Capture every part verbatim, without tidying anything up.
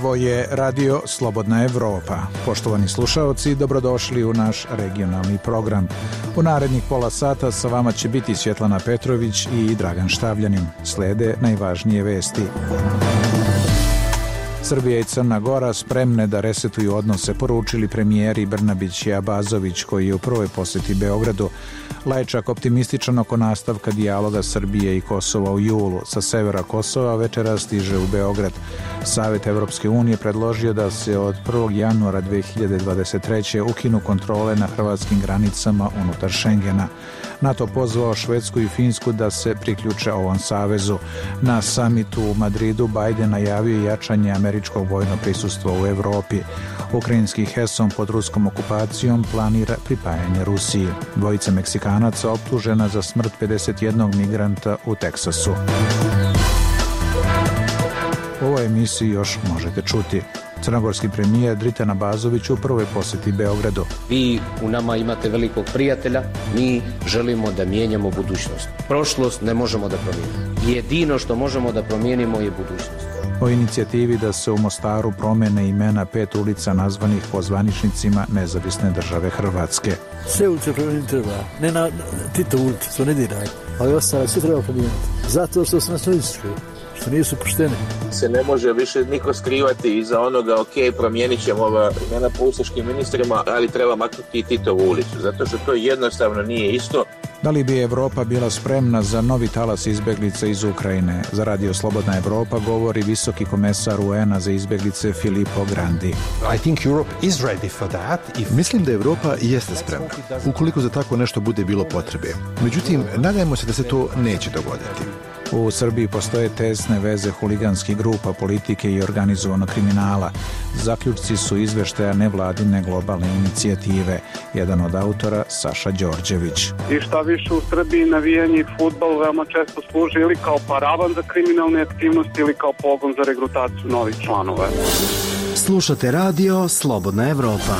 Ovo je Radio Slobodna Evropa. Poštovani slušaoci, dobrodošli u naš regionalni program. U narednih pola sata sa vama će biti Svjetlana Petrović i Dragan Štavljanin. Slede najvažnije vesti. Srbija i Crna Gora spremne da resetuju odnose, poručili premijeri Brnabić i Abazović, koji je u prvoj posjeti Beogradu. Lajčak optimističan oko nastavka dijaloga Srbije i Kosova u julu. Sa severa Kosova večera stiže u Beograd. Savet Evropske unije predložio da se od prvog januara dve hiljade dvadeset treće ukinu kontrole na hrvatskim granicama unutar Šengena. NATO pozvao Švedsku i Finsku da se priključe ovom savezu. Na samitu u Madridu Biden najavio jačanje američkog vojnog prisustva u Evropi. Ukrajinski Heson pod ruskom okupacijom planira pripajanje Rusiji. Dvojica Meksikanaca optužena za smrt pedeset jednog migranta u Teksasu. U ovoj emisiji još možete čuti. Crnogorski premijer Dritan Abazović u prvoj posjeti Beogradu. Vi u nama imate velikog prijatelja, mi želimo da mijenjamo budućnost. Prošlost ne možemo da promijenimo. Jedino što možemo da promijenimo je budućnost. O inicijativi da se u Mostaru promene imena pet ulica nazvanih po zvaničnicima Nezavisne države Hrvatske. Sve ulice promijeniti treba, ne na Tito ulice, to ne diraj, ali ostale sve treba promijeniti. Zato što su nacionalistički, što nisu pošteni. Se ne može više niko skrivati iza onoga, ok, promijenit ćemo ova imena po ustaškim ministrima, ali treba maknuti i Titovu ulicu, zato što to jednostavno nije isto. Da li bi Evropa bila spremna za novi talas izbjeglica iz Ukrajine? Za Radio Slobodna Evropa govori visoki komesar U N-a za izbjeglice Filippo Grandi. I think Europe is ready for that. If... Mislim da Evropa jeste spremna, ukoliko za tako nešto bude bilo potrebe. Međutim, nadajmo se da se to neće dogoditi. U Srbiji postoje tesne veze huliganskih grupa, politike i organizovanog kriminala. Zaključci su izveštaja nevladine globalne inicijative. Jedan od autora, Saša Đorđević. I šta više, u Srbiji navijanje i fudbal veoma često služi ili kao paravan za kriminalne aktivnosti ili kao pogon za regrutaciju novih članova. Slušate Radio Slobodna Evropa.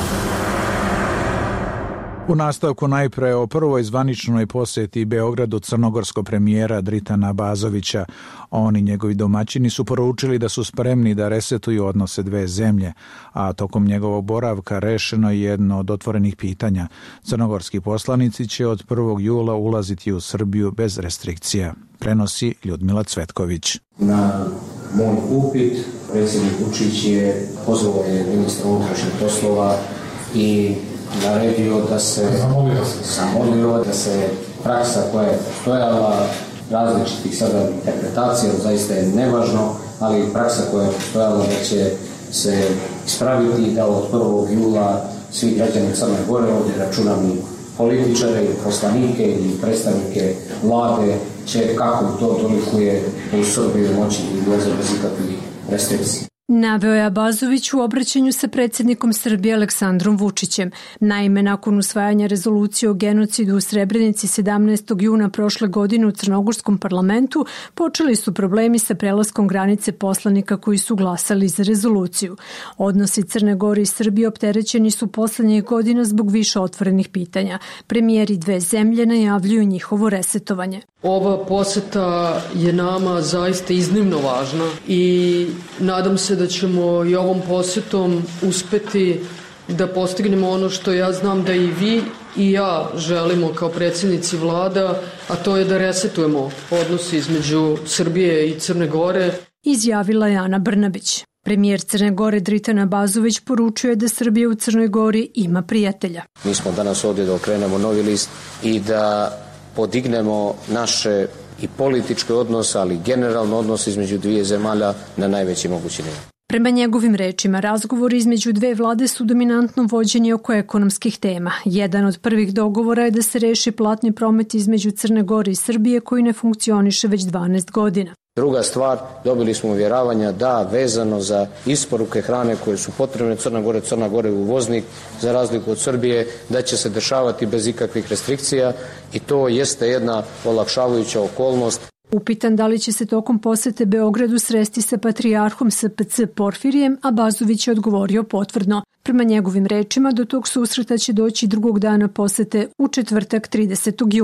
U nastavku najpre o prvoj zvaničnoj posjeti Beogradu crnogorskog premijera Dritana Abazovića. On i njegovi domaćini su poručili da su spremni da resetuju odnose dve zemlje, a tokom njegovog boravka rešeno je jedno od otvorenih pitanja. Crnogorski poslanici će od prvog jula ulaziti u Srbiju bez restrikcija. Prenosi Ljudmila Cvetković. Na moj upit predsjednik Vučić je pozvao je ministra unutrašnjih poslova i naredio da se zamolio da se praksa koja je postojala različitih sada interpretacija, zaista je nevažno, ali praksa koja je postojala da će se ispraviti da od prvog jula svi građani Crne Gore, ovdje računam i političare, i poslanike, i predstavnike vlade, će kako to dolikuje u Srbiji moći i ulaze bez ikakvih restrikcija. Naveo je Abazović u obraćanju sa predsjednikom Srbije Aleksandrom Vučićem. Naime, nakon usvajanja rezolucije o genocidu u Srebrenici sedamnaestog juna prošle godine u Crnogorskom parlamentu, počeli su problemi sa prelaskom granice poslanika koji su glasali za rezoluciju. Odnosi Crne Gore i Srbije opterećeni su poslednjih godina zbog više otvorenih pitanja. Premijeri dve zemlje najavljuju njihovo resetovanje. Ova poseta je nama zaista iznimno važna i nadam se da ćemo i ovom posetom uspeti da postignemo ono što ja znam da i vi i ja želimo kao predsjednici vlada, a to je da resetujemo odnosi između Srbije i Crne Gore. Izjavila je Ana Brnabić. Premijer Crne Gore Dritan Abazović poručuje da Srbija u Crnoj Gori ima prijatelja. Mi smo danas ovdje da okrenemo novi list i da podignemo naše i političke odnose, ali generalno odnose između dvije zemalja na najveći mogući nivo. Prema njegovim rečima, razgovori između dve vlade su dominantno vođeni oko ekonomskih tema. Jedan od prvih dogovora je da se reši platni promet između Crne Gore i Srbije koji ne funkcioniše već dvanaest godina. Druga stvar, dobili smo uvjeravanja da vezano za isporuke hrane koje su potrebne Crna Gore, Crna Gore je uvoznik za razliku od Srbije, da će se dešavati bez ikakvih restrikcija i to jeste jedna olakšavajuća okolnost. Upitan da li će se tokom posete Beogradu sresti sa patrijarhom S P C Porfirijem, Abazović je odgovorio potvrdno. Prema njegovim rečima, do tog susreta će doći drugog dana posete u četvrtak tridesetog juna.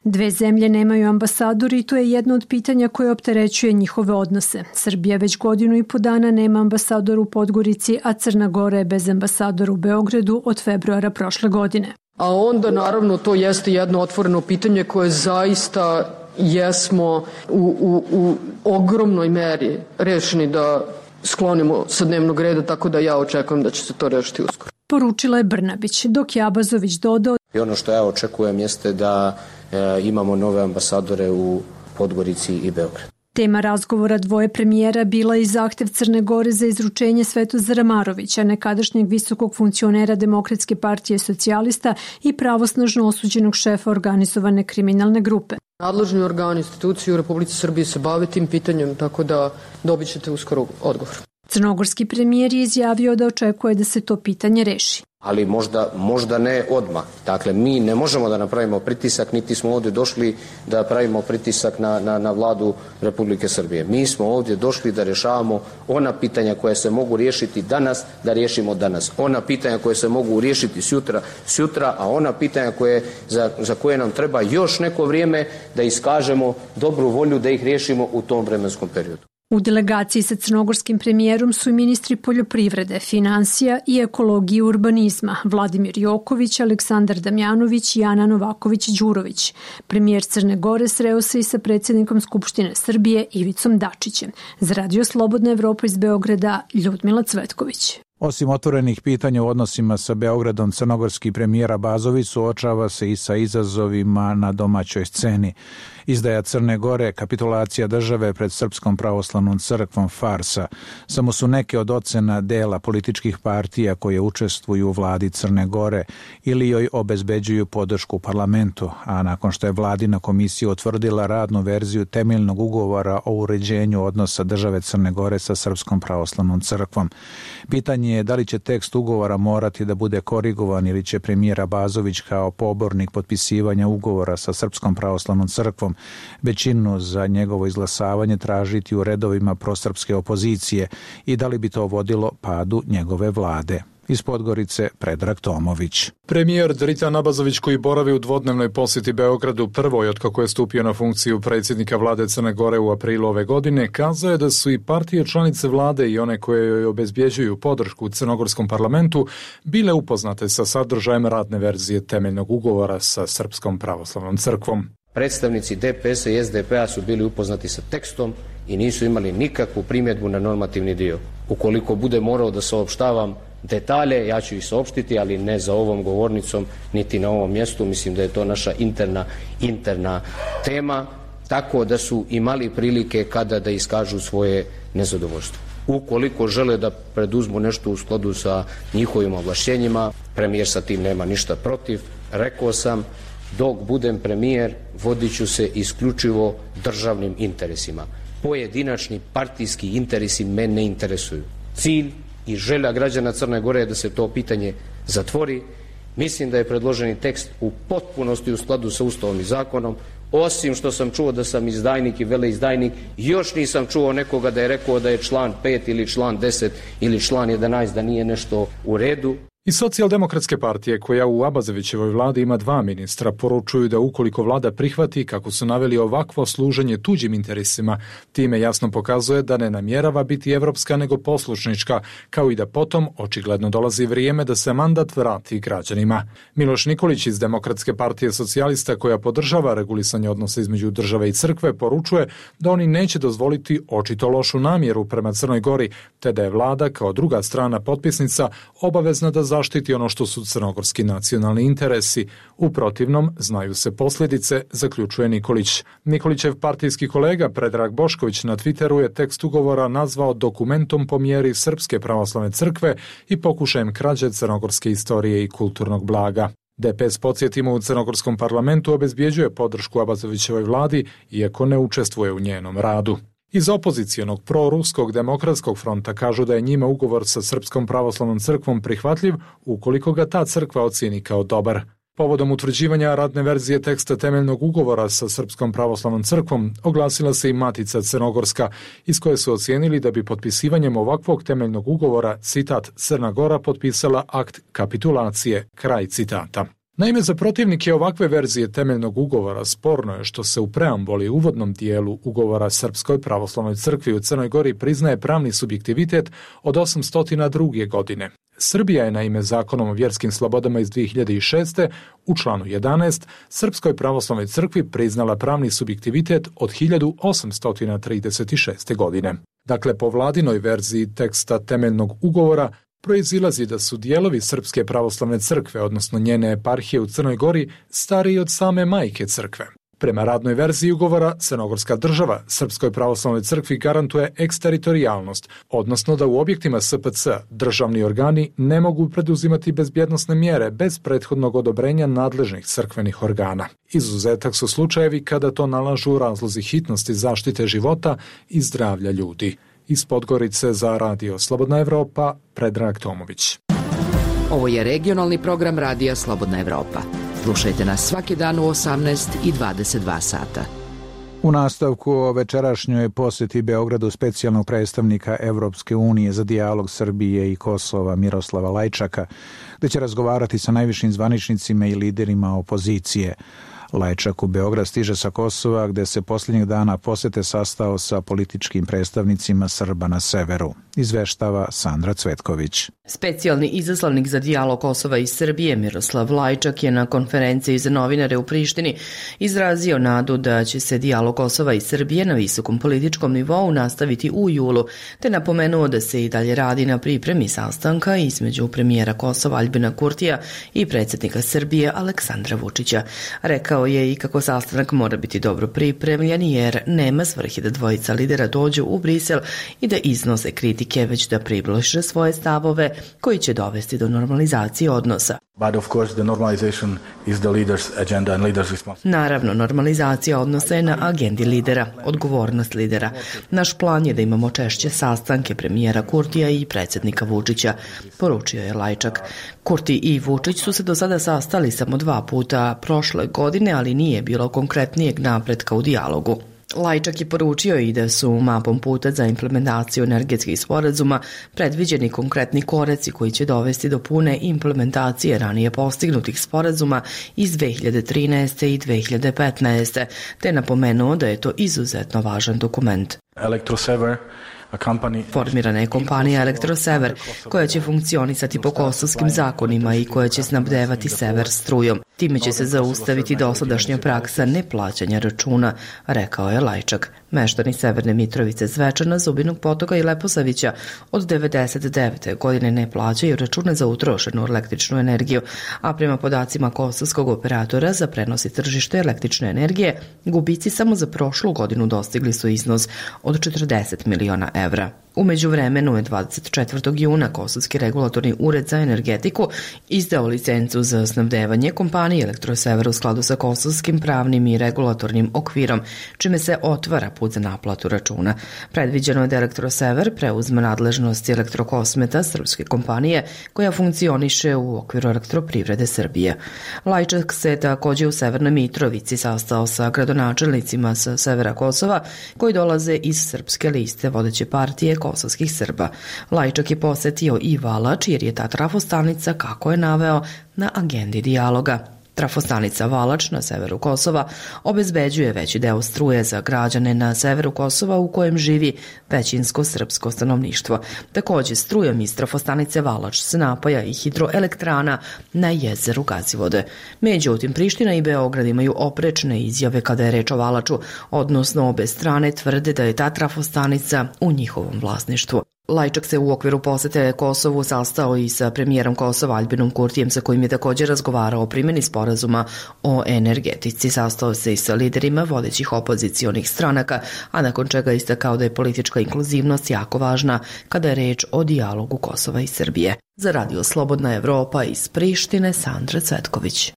Dve zemlje nemaju ambasadori i to je jedno od pitanja koje opterećuje njihove odnose. Srbija već godinu i po dana nema ambasadora u Podgorici, a Crna Gora je bez ambasadora u Beogradu od februara prošle godine. A onda naravno to jeste jedno otvoreno pitanje koje zaista jesmo u, u, u ogromnoj meri rešeni da sklonimo sa dnevnog reda, tako da ja očekujem da će se to rešiti uskoro. Poručila je Brnabić, dok je Abazović dodao. I ono što ja očekujem jeste da e, imamo nove ambasadore u Podgorici i Beogradu. Tema razgovora dvoje premijera bila i zahtev Crne Gore za izručenje Svetozara Marovića, nekadašnjeg visokog funkcionera Demokratske partije socijalista i pravosnažno osuđenog šefa organizovane kriminalne grupe. Nadležni organi institucije u Republici Srbiji se bave tim pitanjem, tako da dobit ćete uskoro odgovor. Crnogorski premijer je izjavio da očekuje da se to pitanje reši. Ali možda, možda ne odmah. Dakle, mi ne možemo da napravimo pritisak, niti smo ovdje došli da pravimo pritisak na, na, na vladu Republike Srbije. Mi smo ovdje došli da rješavamo ona pitanja koje se mogu riješiti danas, da riješimo danas. Ona pitanja koje se mogu riješiti sutra, sutra, a ona pitanja koje, za, za koje nam treba još neko vrijeme da iskažemo dobru volju da ih riješimo u tom vremenskom periodu. U delegaciji sa crnogorskim premijerom su i ministri poljoprivrede, finansija i ekologije i urbanizma Vladimir Joković, Aleksandar Damjanović i Ana Novaković-Đurović. Premijer Crne Gore sreo se i sa predsjednikom Skupštine Srbije Ivicom Dačićem. Za Radio Slobodna Evropa iz Beograda, Ljudmila Cvetković. Osim otvorenih pitanja u odnosima sa Beogradom, crnogorski premijer Abazović suočava se i sa izazovima na domaćoj sceni. Izdaja Crne Gore, kapitulacija države pred Srpskom pravoslavnom crkvom, farsa. Samo su neke od ocena dela političkih partija koje učestvuju u vladi Crne Gore ili joj obezbeđuju podršku u parlamentu, a nakon što je vladina komisija utvrdila radnu verziju temeljnog ugovora o uređenju odnosa države Crne Gore sa Srpskom pravoslavnom crkvom. Pitanje je da li će tekst ugovora morati da bude korigovan ili će premijer Abazović kao pobornik potpisivanja ugovora sa Srpskom pravoslavnom crkvom većinu za njegovo izglasavanje tražiti u redovima prosrpske opozicije i da li bi to vodilo padu njegove vlade. Iz Podgorice, Predrag Tomović. Premijer Dritan Abazović, koji boravi u dvodnevnoj posjeti Beogradu, prvoj od kako je stupio na funkciju predsjednika vlade Crne Gore u aprilu ove godine, kazao je da su i partije članice vlade i one koje joj obezbjeđuju podršku u crnogorskom parlamentu bile upoznate sa sadržajem radne verzije temeljnog ugovora sa Srpskom pravoslavnom crkvom. Predstavnici D P S i S D P A su bili upoznati sa tekstom i nisu imali nikakvu primjedbu na normativni dio. Ukoliko bude morao da saopštavam detalje, ja ću ih saopštiti, ali ne za ovom govornicom, niti na ovom mjestu. Mislim da je to naša interna, interna tema, tako da su imali prilike kada da iskažu svoje nezadovoljstvo. Ukoliko žele da preduzmu nešto u skladu sa njihovim ovlašćenjima, premijer sa tim nema ništa protiv. Rekao sam, dok budem premijer, vodit ću se isključivo državnim interesima. Pojedinačni partijski interesi me ne interesuju. Cilj i želja građana Crne Gore je da se to pitanje zatvori. Mislim da je predloženi tekst u potpunosti u skladu sa Ustavom i zakonom. Osim što sam čuo da sam izdajnik i veleizdajnik, još nisam čuo nekoga da je rekao da je član pet ili član deset ili član jedanaest da nije nešto u redu. I Socijaldemokratske partije, koja u Abazovićevoj vladi ima dva ministra, poručuju da ukoliko vlada prihvati, kako su naveli, ovakvo služenje tuđim interesima, time jasno pokazuje da ne namjerava biti evropska nego poslušnička, kao i da potom očigledno dolazi vrijeme da se mandat vrati građanima. Miloš Nikolić iz Demokratske partije socijalista, koja podržava regulisanje odnosa između države i crkve, poručuje da oni neće dozvoliti očito lošu namjeru prema Crnoj Gori, te da je vlada kao druga strana potpisnica obavezna da zaštiti ono što su crnogorski nacionalni interesi. U protivnom, znaju se posljedice, zaključuje Nikolić. Nikolićev partijski kolega Predrag Bošković na Twitteru je tekst ugovora nazvao dokumentom po mjeri Srpske pravoslavne crkve i pokušajem krađe crnogorske istorije i kulturnog blaga. D P S, podsjetimo, u crnogorskom parlamentu obezbjeđuje podršku Abazovićevoj vladi, iako ne učestvuje u njenom radu. Iz opozicionog proruskog demokratskog fronta kažu da je njima ugovor sa Srpskom pravoslavnom crkvom prihvatljiv ukoliko ga ta crkva ocijeni kao dobar. Povodom utvrđivanja radne verzije teksta temeljnog ugovora sa Srpskom pravoslavnom crkvom oglasila se i Matica Crnogorska, iz koje su ocijenili da bi potpisivanjem ovakvog temeljnog ugovora, citat, Crna Gora potpisala akt kapitulacije, kraj citata. Naime, za protivnike ovakve verzije temeljnog ugovora sporno je što se u preambuli uvodnom dijelu ugovora Srpskoj pravoslavnoj crkvi u Crnoj Gori priznaje pravni subjektivitet od osamsto druge. godine. Srbija je naime zakonom o vjerskim slobodama iz dvije hiljade šeste. u članu jedanaest Srpskoj pravoslavnoj crkvi priznala pravni subjektivitet od hiljadu osamsto trideset šeste. godine. Dakle, po vladinoj verziji teksta temeljnog ugovora proizilazi da su dijelovi Srpske pravoslavne crkve, odnosno njene eparhije u Crnoj Gori, stariji od same majke crkve. Prema radnoj verziji ugovora, Crnogorska država Srpskoj pravoslavnoj crkvi garantuje eksteritorijalnost, odnosno da u objektima S P C državni organi ne mogu preduzimati bezbjednosne mjere bez prethodnog odobrenja nadležnih crkvenih organa. Izuzetak su slučajevi kada to nalažu razlozi hitnosti zaštite života i zdravlja ljudi. Iz Podgorice za Radio Slobodna Evropa, Predrag Tomović. Ovo je regionalni program Radija Slobodna Evropa. Slušajte nas svaki dan u osamnaest i dvadeset dva sata. U nastavku o večerašnjoj posjeti Beogradu specijalnog predstavnika Evropske unije za dijalog Srbije i Kosova Miroslava Lajčaka, gde će razgovarati sa najvišim zvaničnicima i liderima opozicije. Lajčak u Beograd stiže sa Kosova, gde se posljednjeg dana posete sastao sa političkim predstavnicima Srba na severu. Izveštava Sandra Cvetković. Specijalni izaslannik za dijalog Kosova i Srbije Miroslav Lajčak je na konferenciji za novinare u Prištini izrazio nadu da će se dijalog Kosova i Srbije na visokom političkom nivou nastaviti u julu, te napomenuo da se i dalje radi na pripremi sastanka između premijera Kosova Aljbina Kurtija i predsjednika Srbije Aleksandra Vučića. Rekao je i kako sastanak mora biti dobro pripremljen jer nema svrhe da dvojica lidera dođu u Brisel i da iznose kritike, već da približe svoje stavove koji će dovesti do normalizacije odnosa. Naravno, normalizacija odnosa je na agendi lidera, odgovornost lidera. Naš plan je da imamo češće sastanke premijera Kurtija i predsjednika Vučića, poručio je Lajčak. Kurti i Vučić su se do sada sastali samo dva puta prošle godine, ali nije bilo konkretnijeg napretka u dijalogu. Lajčak je poručio i da su mapom puta za implementaciju energetskih sporazuma predviđeni konkretni koreci koji će dovesti do pune implementacije ranije postignutih sporazuma iz dve hiljade trinaeste i dve hiljade petnaeste. te napomenuo da je to izuzetno važan dokument. Elektrosever Formirana je kompanija Elektrosever, koja će funkcionisati po kosovskim zakonima i koja će snabdevati sever strujom. Time će se zaustaviti dosadašnja praksa neplaćanja računa, rekao je Lajčak. Meštani Severne Mitrovice, Zvečana, Zubinog Potoka i Leposavića od devedeset devete. godine ne plaćaju račune za utrošenu električnu energiju, a prema podacima kosovskog operatora za prenos i tržište električne energije, gubici samo za prošlu godinu dostigli su iznos od četrdeset miliona evra. U međuvremenu je dvadeset četvrtog juna Kosovski regulatorni ured za energetiku izdao licencu za snabdevanje kompanije Elektrosever u skladu sa kosovskim pravnim i regulatornim okvirom, čime se otvara put za naplatu računa. Predviđeno je da Elektrosever preuzme nadležnosti Elektrokosmeta, srpske kompanije, koja funkcioniše u okviru elektroprivrede Srbije. Lajčak se također u Severnoj Mitrovici sastao sa gradonačelnicima sa severa Kosova, koji dolaze iz srpske liste vodeće partije kosovskih Srba. Lajčak je posetio i Valač jer je ta trafostanica, kako je naveo, na agendi dijaloga. Trafostanica Valač na severu Kosova obezbeđuje veći deo struje za građane na severu Kosova u kojem živi većinsko srpsko stanovništvo. Također strujom iz trafostanice Valač se napaja i hidroelektrana na jezeru Gazivode. Međutim, Priština i Beograd imaju oprečne izjave kada je reč o Valaču, odnosno obe strane tvrde da je ta trafostanica u njihovom vlasništvu. Lajčak se u okviru posete Kosovu sastao i sa premijerom Kosova Aljbinom Kurtijem, sa kojim je također razgovarao o primjeni sporazuma o energetici. Sastao se i sa liderima vodećih opozicionih stranaka, a nakon čega istakao da je politička inkluzivnost jako važna kada je reč o dijalogu Kosova i Srbije. Za Radio Slobodna Evropa iz Prištine, Sandra Cvetković.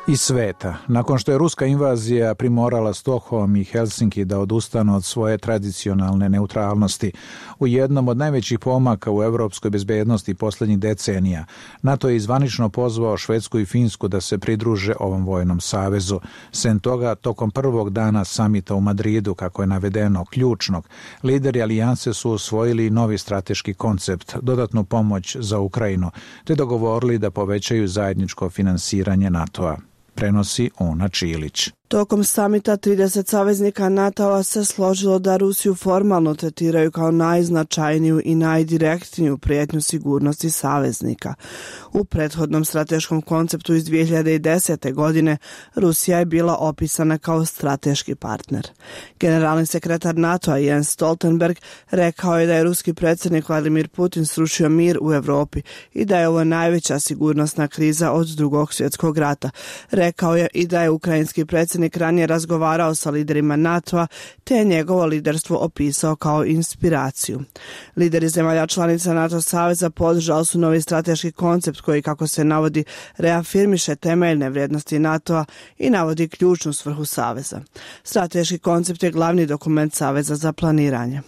i sveta. Nakon što je ruska invazija primorala Stockholm i Helsinki da odustanu od svoje tradicionalne neutralnosti u jednom od najvećih pomaka u evropskoj bezbednosti posljednjih decenija, NATO je zvanično pozvao Švedsku i Finsku da se pridruže ovom vojnom savezu. Sem toga, tokom prvog dana samita u Madridu, kako je navedeno, ključnog, lideri alijanse su usvojili novi strateški koncept, dodatnu pomoć za Ukrajinu, te dogovorili da povećaju zajedničko finansiranje NATO-a. Prenosi Una Čilić. Tokom samita trideset saveznika NATO-a se složilo da Rusiju formalno tretiraju kao najznačajniju i najdirektniju prijetnju sigurnosti saveznika. U prethodnom strateškom konceptu iz dvije hiljade desete. godine Rusija je bila opisana kao strateški partner. Generalni sekretar NATO-a Jens Stoltenberg rekao je da je ruski predsjednik Vladimir Putin srušio mir u Europi i da je ovo najveća sigurnosna kriza od drugog svjetskog rata. Rekao je i da je ukrajinski predsjednik ranije razgovarao sa liderima NATO-a, te je njegovo liderstvo opisao kao inspiraciju. Lideri zemalja članica NATO saveza podržali su novi strateški koncept koji, kako se navodi, reafirmiše temeljne vrijednosti NATO-a i navodi ključnu svrhu saveza. Strateški koncept je glavni dokument saveza za planiranje.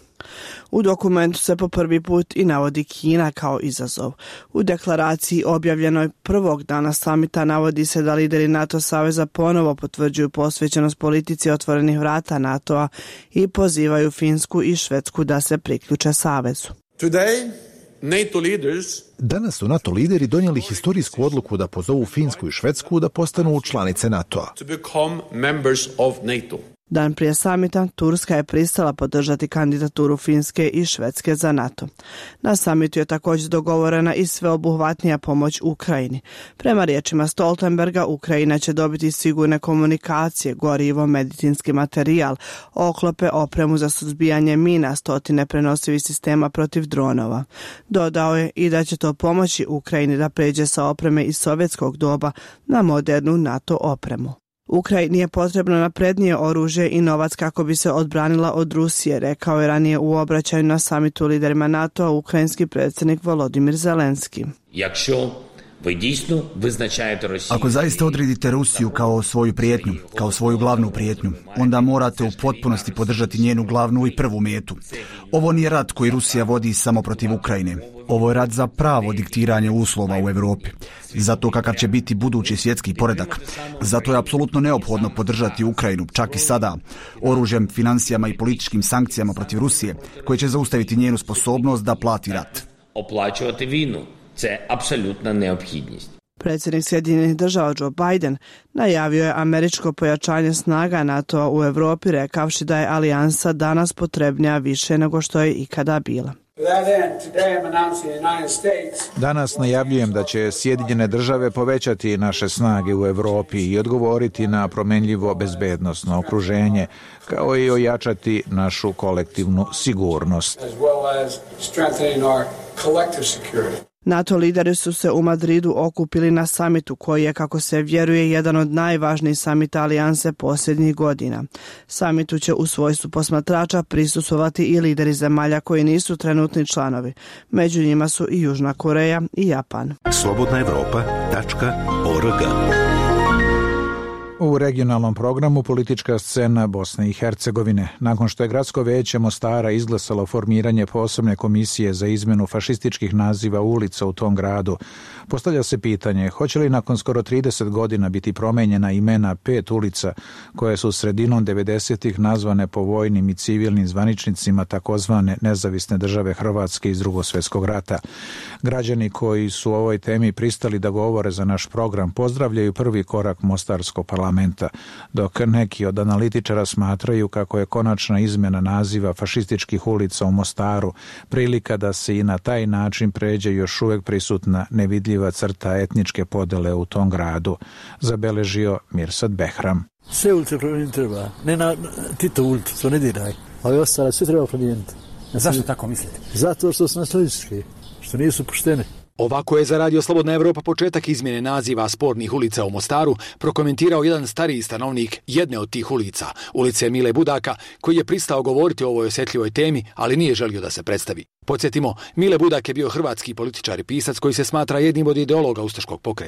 U dokumentu se po prvi put i navodi Kina kao izazov. U deklaraciji objavljenoj prvog dana samita navodi se da lideri NATO saveza ponovo potvrđuju posvećenost politici otvorenih vrata NATO-a i pozivaju Finsku i Švedsku da se priključe savezu. Today, NATO leaders Danas su NATO lideri donijeli historijsku odluku da pozovu Finsku i Švedsku da postanu članice NATO-a. to become members of NATO. Dan prije samita, Turska je pristala podržati kandidaturu Finske i Švedske za NATO. Na samitu je također dogovorena i sveobuhvatnija pomoć Ukrajini. Prema riječima Stoltenberga, Ukrajina će dobiti sigurne komunikacije, gorivo, medicinski materijal, oklope, opremu za suzbijanje mina, stotine prenosivih sistema protiv dronova. Dodao je i da će to pomoći Ukrajini da pređe sa opreme iz sovjetskog doba na modernu NATO opremu. Ukrajini je potrebno naprednije oružje i novac kako bi se odbranila od Rusije, rekao je ranije u obraćanju na samitu liderima NATO-a ukrajinski predsjednik Volodimir Zelenski. Ako zaista odredite Rusiju kao svoju prijetnju, kao svoju glavnu prijetnju, onda morate u potpunosti podržati njenu glavnu i prvu metu. Ovo nije rat koji Rusija vodi samo protiv Ukrajine. Ovo je rat za pravo diktiranje uslova u Europi. Zato kakav će biti budući svjetski poredak. Zato je apsolutno neophodno podržati Ukrajinu, čak i sada, oružjem, financijama i političkim sankcijama protiv Rusije, koje će zaustaviti njenu sposobnost da plati rat. Оплачувати війну – це абсолютна необхідність. Predsjednik Sjedinjenih država Joe Biden najavio je američko pojačanje snaga NATO-a u Europi, rekavši da je alijansa danas potrebnija više nego što je ikada bila. Danas najavljujem da će Sjedinjene države povećati naše snage u Europi i odgovoriti na promenljivo bezbednosno okruženje, kao i ojačati našu kolektivnu sigurnost. NATO lideri su se u Madridu okupili na samitu koji je, kako se vjeruje, jedan od najvažnijih samita alijanse posljednjih godina. Samitu će u svojstvu posmatrača prisustvovati i lideri zemalja koji nisu trenutni članovi. Među njima su i Južna Koreja i Japan. slobodna evropa tačka org. U regionalnom programu politička scena Bosne i Hercegovine. Nakon što je Gradsko veće Mostara izglasalo formiranje posebne komisije za izmjenu fašističkih naziva ulica u tom gradu, postavlja se pitanje hoće li nakon skoro trideset godina biti promenjena imena pet ulica koje su sredinom devedesetih nazvane po vojnim i civilnim zvaničnicima takozvane nezavisne države Hrvatske iz Drugog svjetskog rata. Građani koji su o ovoj temi pristali da govore za naš program pozdravljaju prvi korak Mostarskog parlamenta, dok neki od analitičara smatraju kako je konačna izmjena naziva fašističkih ulica u Mostaru prilika da se i na taj način pređe još uvijek prisutna nevidljiva crta etničke podele u tom gradu, zabeležio Mirsad Behram. Sve ulice promijeniti treba, ne na Tito ulicu, to ne diraj, ali ostale sve treba promijeniti. Zašto tako mislite? Zato što su nacionalistički, što nisu pošteni. Ovako je za Radio Slobodna Evropa početak izmjene naziva spornih ulica u Mostaru prokomentirao jedan stariji stanovnik jedne od tih ulica, ulice Mile Budaka, koji je pristao govoriti o ovoj osjetljivoj temi, ali nije želio da se predstavi. Podsjetimo, Mile Budak je bio hrvatski političar i pisac koji se smatra jednim od ideologa ustaškog pokreta.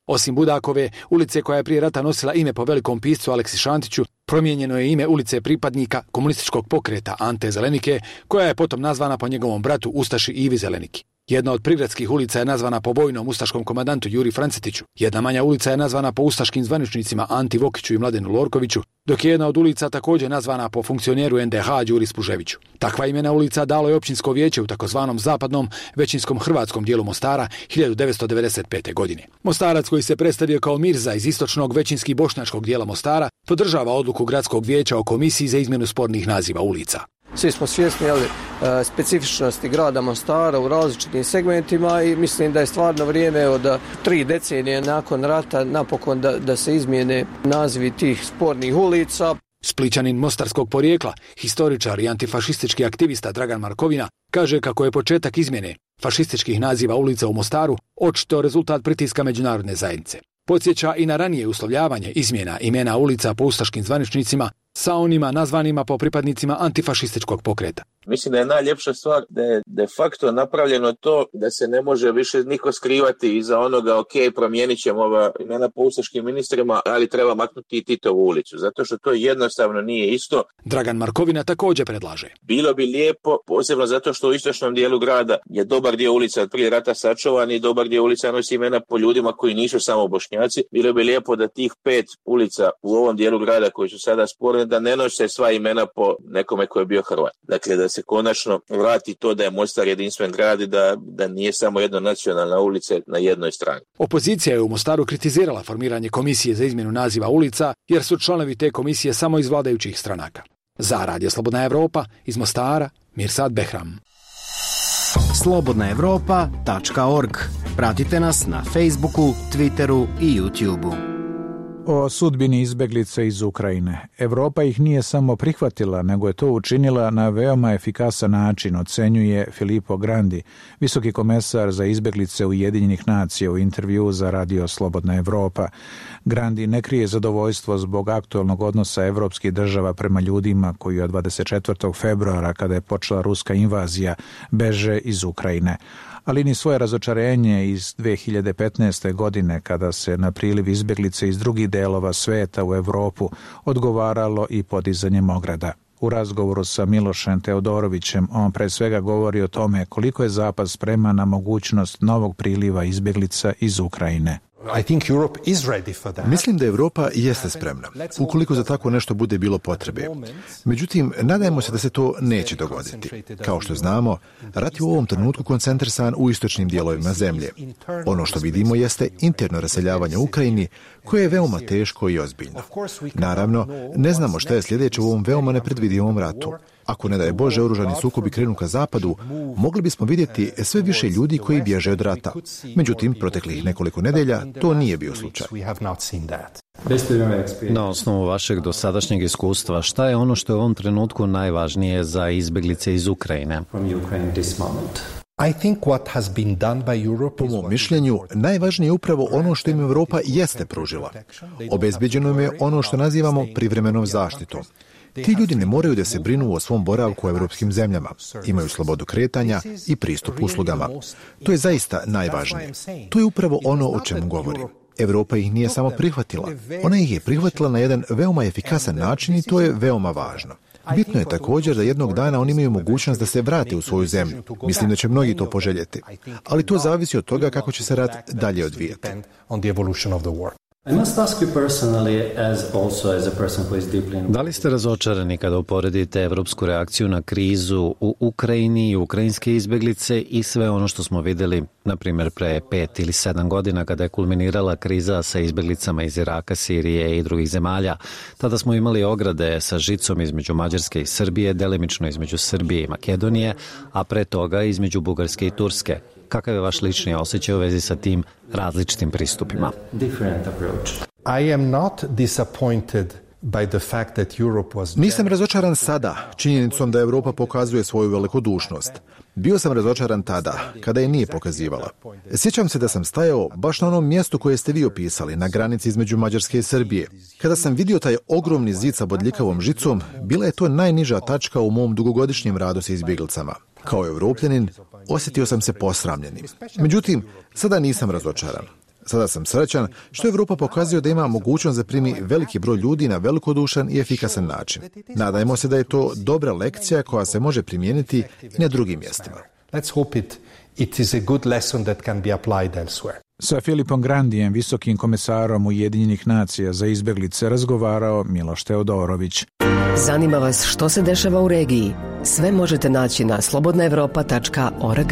Osim Budakove, ulice koja je prije rata nosila ime po velikom piscu Aleksi Šantiću, promijenjeno je ime ulice pripadnika komunističkog pokreta Ante Zelenike, koja je potom nazvana po njegovom bratu Ustaši Ivi Zeleniki. Jedna od prigradskih ulica je nazvana po vojnom ustaškom komandantu Juri Francetiću, jedna manja ulica je nazvana po ustaškim zvaničnicima Anti Vokiću i Mladenu Lorkoviću, dok je jedna od ulica također nazvana po funkcioneru en de ha Đuri Spuževiću. Takva imena ulica dalo je općinsko vijeće u takozvanom zapadnom većinskom hrvatskom dijelu Mostara hiljadu devetsto devedeset pete. godine. Mostarac, koji se predstavio kao Mirza iz istočnog većinski bošnjačkog dijela Mostara, podržava odluku gradskog vijeća o komisiji za izmjenu spornih naziva ulica. Svi smo svjesni ali, specifičnosti grada Mostara u različitim segmentima i mislim da je stvarno vrijeme od tri decenije nakon rata napokon da, da se izmijene nazivi tih spornih ulica. Splićanin mostarskog porijekla, historičar i antifašistički aktivista Dragan Markovina kaže kako je početak izmjene fašističkih naziva ulica u Mostaru očito rezultat pritiska međunarodne zajednice. Podsjeća i na ranije uslovljavanje izmjena imena ulica po ustaškim zvaničnicima sa onima nazvanima po pripadnicima antifašističkog pokreta. Mislim da je najljepša stvar da je de facto napravljeno to da se ne može više niko skrivati iza onoga, ok, promijenit ćemo ova imena po ustaškim ministrima, ali treba maknuti i Titovu ulicu, zato što to jednostavno nije isto. Dragan Markovina također predlaže. Bilo bi lijepo, posebno zato što u istočnom dijelu grada je dobar dio ulica od prije rata sačuvan i dobar dio ulica nosi imena po ljudima koji nisu samo Bošnjaci. Bilo bi lijepo da tih pet ulica u ovom dijelu grada koji su sada sporne, da ne nose sva imena po nekome koji je bio Hrvat. Dakle, da se konačno vrati to da je Mostar jedinstven grad i da, da nije samo jedna nacionalna ulica na jednoj strani. Opozicija je u Mostaru kritizirala formiranje komisije za izmjenu naziva ulica, jer su članovi te komisije samo iz vladajućih stranaka. Za Radio Slobodna Evropa, iz Mostara, Mirsad Behram. slobodna evropa tačka org. Pratite nas na Facebooku, Twitteru i YouTubeu. O sudbini izbeglica iz Ukrajine. Evropa ih nije samo prihvatila, nego je to učinila na veoma efikasan način, ocenjuje Filippo Grandi, visoki komesar za izbeglice Ujedinjenih nacija u intervju za Radio Slobodna Evropa. Grandi ne krije zadovoljstvo zbog aktualnog odnosa evropskih država prema ljudima koji od dvadeset četvrtog februara, kada je počela ruska invazija, beže iz Ukrajine. Ali ni svoje razočarenje iz dve hiljade petnaeste. godine, kada se na priliv izbeglice iz drugih delova sveta u Evropu odgovaralo i podizanjem ograda. U razgovoru sa Milošem Teodorovićem on pre svega govori o tome koliko je Zapad spreman na mogućnost novog priliva izbeglica iz Ukrajine. Mislim da Evropa jeste spremna, ukoliko za tako nešto bude bilo potrebe. Međutim, nadajemo se da se to neće dogoditi. Kao što znamo, rat je u ovom trenutku koncentrisan u istočnim dijelovima zemlje. Ono što vidimo jeste interno raseljavanje u Ukrajini, koje je veoma teško i ozbiljno. Naravno, ne znamo šta je sljedeće u ovom veoma nepredvidivom ratu. Ako ne daje Bože oružani sukobi krenu ka zapadu, mogli bismo vidjeti sve više ljudi koji bježe od rata. Međutim, proteklih nekoliko nedelja to nije bio slučaj. Na osnovu vašeg dosadašnjeg iskustva, šta je ono što je u ovom trenutku najvažnije za izbjeglice iz Ukrajine? Po mom mišljenju, najvažnije je upravo ono što im Evropa jeste pružila. Obezbeđeno im je ono što nazivamo privremenom zaštitom. Ti ljudi ne moraju da se brinu o svom boravku u evropskim zemljama. Imaju slobodu kretanja i pristup uslugama. To je zaista najvažnije. To je upravo ono o čemu govorim. Evropa ih nije samo prihvatila. Ona ih je prihvatila na jedan veoma efikasan način i to je veoma važno. Bitno je također da jednog dana oni imaju mogućnost da se vrate u svoju zemlju. Mislim da će mnogi to poželjeti. Ali to zavisi od toga kako će se rat dalje odvijati. Da li ste razočarani kada uporedite evropsku reakciju na krizu u Ukrajini i ukrajinske izbjeglice i sve ono što smo vidjeli, na primjer, pre pet ili sedam godina kada je kulminirala kriza sa izbjeglicama iz Iraka, Sirije i drugih zemalja? Tada smo imali ograde sa žicom između Mađarske i Srbije, delimično između Srbije i Makedonije, a pre toga između Bugarske i Turske. Kakav je vaš lični osjećaj u vezi sa tim različitim pristupima? Nisam razočaran sada činjenicom da Evropa pokazuje svoju velikodušnost. Bio sam razočaran tada, kada je nije pokazivala. Sjećam se da sam stajao baš na onom mjestu koje ste vi opisali, na granici između Mađarske i Srbije. Kada sam vidio taj ogromni zid sa bodljikavom žicom, bila je to najniža tačka u mom dugogodišnjem radu sa izbjeglicama. Kao Evropljanin, osjetio sam se posramljenim. Međutim, sada nisam razočaran. Sada sam srećan što Evropa pokazuje da ima mogućnost da primi veliki broj ljudi na velikodušan i efikasan način. Nadajmo se da je to dobra lekcija koja se može primijeniti i na drugim mjestima. Let's hope it, it is a good lesson that can be applied elsewhere. Sa Filipom Grandijem, visokim komesarom Ujedinjenih nacija za izbjeglice, razgovarao Miloš Teodorović. Zanima vas što se dešava u regiji? Sve možete naći na slobodna evropa tačka org.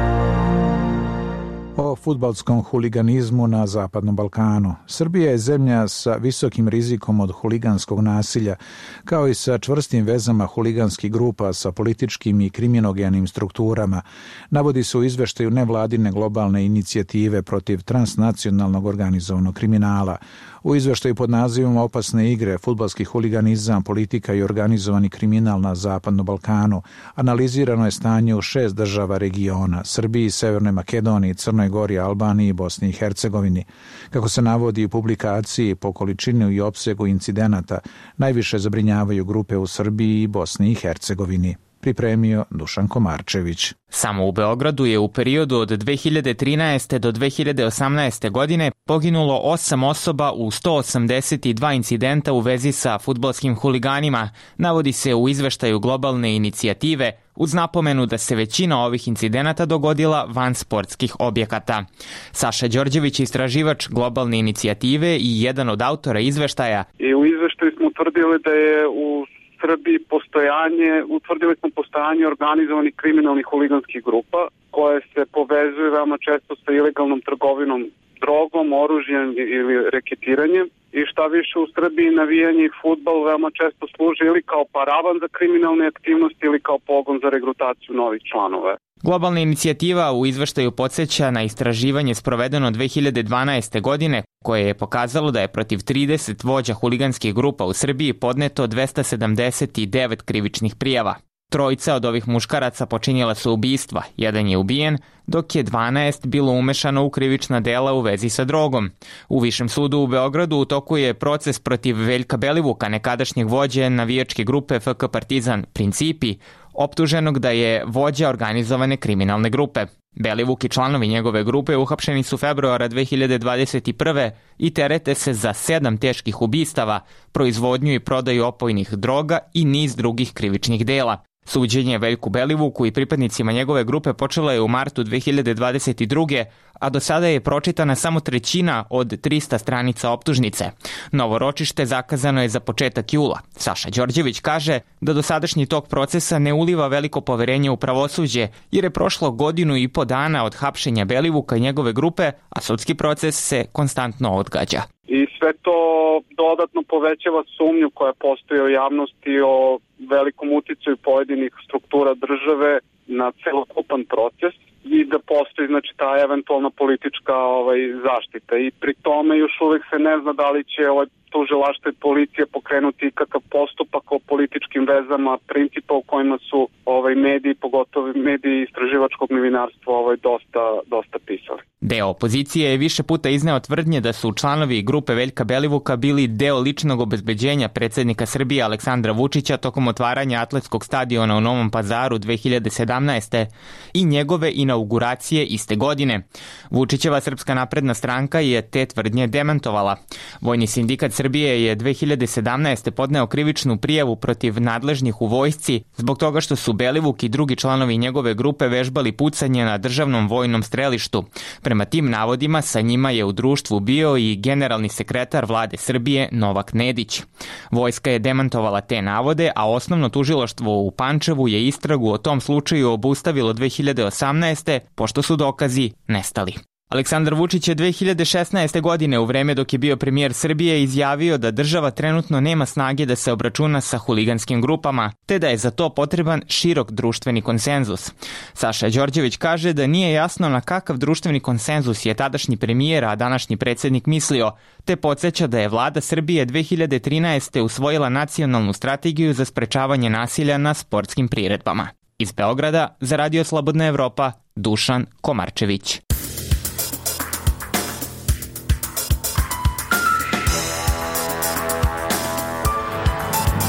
O fudbalskom huliganizmu na Zapadnom Balkanu. Srbija je zemlja sa visokim rizikom od huliganskog nasilja, kao i sa čvrstim vezama huliganskih grupa sa političkim i kriminogenim strukturama, navodi se u izveštaju nevladine globalne inicijative protiv transnacionalnog organizovanog kriminala. U izveštaju pod nazivom Opasne igre, fudbalski huliganizam, politika i organizovani kriminal na Zapadnom Balkanu analizirano je stanje u šest država regiona: Srbiji, Severnoj Makedoniji, Crnoj Gori, Albaniji i Bosni i Hercegovini. Kako se navodi u publikaciji, po količini i opsegu incidenata najviše zabrinjavaju grupe u Srbiji i Bosni i Hercegovini. Pripremio Dušan Komarčević. Samo u Beogradu je u periodu od dve hiljade trinaeste do dve hiljade osamnaeste. godine poginulo osam osoba u sto osamdeset dva incidenta u vezi sa fudbalskim huliganima, navodi se u izveštaju globalne inicijative, uz napomenu da se većina ovih incidenata dogodila van sportskih objekata. Saša Đorđević, istraživač globalne inicijative i jedan od autora izveštaja. I u izveštaju smo utvrdili da je u Srbiji postojanje, utvrdili smo postojanje organizovanih kriminalnih huliganskih grupa koje se povezuju veoma često sa ilegalnom trgovinom drogom, oružjem ili reketiranjem. I šta više, u Srbiji navijanje i fudbal veoma često služi ili kao paravan za kriminalne aktivnosti ili kao pogon za regrutaciju novih članova. Globalna inicijativa u izveštaju podsjeća na istraživanje sprovedeno dve hiljade dvanaeste. godine, koje je pokazalo da je protiv trideset vođa huliganskih grupa u Srbiji podneto dvesta sedamdeset devet krivičnih prijava. Trojica od ovih muškaraca počinjela su ubistva, jedan je ubijen, dok je dvanaest bilo umešano u krivična dela u vezi sa drogom. U Višem sudu u Beogradu u toku je proces protiv Veljka Belivuka, nekadašnjeg vođe navijačke grupe F K Partizan Principi, optuženog da je vođa organizovane kriminalne grupe. Belivuk i članovi njegove grupe uhapšeni su februara dve hiljade dvadeset prve. i terete se za sedam teških ubistava, proizvodnju i prodaju opojnih droga i niz drugih krivičnih dela. Suđenje Veljku Belivuku i pripadnicima njegove grupe počelo je u martu dve hiljade dvadeset druge. a do sada je pročitana samo trećina od trista stranica optužnice. Novo ročište zakazano je za početak jula. Saša Đorđević kaže da dosadašnji tok procesa ne uliva veliko poverenje u pravosuđe, jer je prošlo godinu i po dana od hapšenja Belivuka i njegove grupe, a sudski proces se konstantno odgađa. I sve to dodatno povećava sumnju koja postoji u javnosti o velikom uticaju pojedinih struktura države na celokupan proces i da postoji znači ta eventualna politička ovaj zaštita. I pri tome još uvijek se ne zna da li će ovaj tužilaštvo i policija pokrenuti kakav postupak o političkim vezama, principa u kojima su ovaj mediji, pogotovo mediji istraživačkog novinarstva ovaj dosta dosta pisali. Deo opozicije je više puta izneo tvrdnje da su članovi grupe Veljka Belivuka bili deo ličnog obezbeđenja predsjednika Srbije Aleksandra Vučića tokom otvaranja atletskog stadiona u Novom Pazaru dve hiljade sedamnaeste. i njegove inauguracije iste godine. Vučićeva Srpska napredna stranka je te tvrdnje demantovala. Vojni sindikat Srbije je dve hiljade sedamnaeste. podneo krivičnu prijavu protiv nadležnih u vojsci zbog toga što su Belivuk i drugi članovi njegove grupe vežbali pucanje na državnom vojnom strelištu. Prema tim navodima sa njima je u društvu bio i generalni sekretar vlade Srbije Novak Nedić. Vojska je demantovala te navode, a osnovno tužilaštvo u Pančevu je istragu o tom slučaju obustavilo dve hiljade osamnaeste. pošto su dokazi nestali. Aleksandar Vučić je dve hiljade šesnaeste. godine u vreme dok je bio premijer Srbije izjavio da država trenutno nema snage da se obračuna sa huliganskim grupama, te da je za to potreban širok društveni konsenzus. Saša Đorđević kaže da nije jasno na kakav društveni konsenzus je tadašnji premijer, a današnji predsjednik mislio, te podsjeća da je vlada Srbije dve hiljade trinaeste. usvojila nacionalnu strategiju za sprečavanje nasilja na sportskim priredbama. Iz Beograda za Radio Slobodna Evropa, Dušan Komarčević.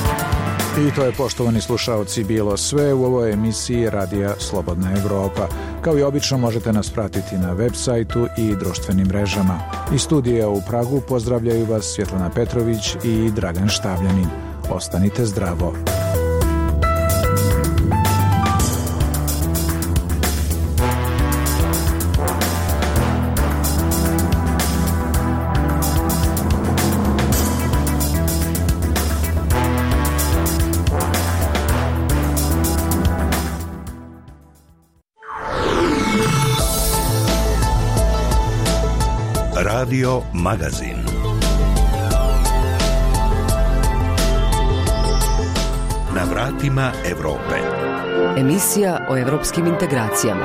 I to je, poštovani slušaoci, bilo sve u ovoj emisiji Radija Slobodna Evropa. Kao i obično možete nas pratiti na web sajtu i društvenim mrežama. Iz studija u Pragu pozdravljaju vas Svjetlana Petrović i Dragan Štavljanin. Ostanite zdravo. Radio Magazin. Na vratima Evrope. Emisija o evropskim integracijama.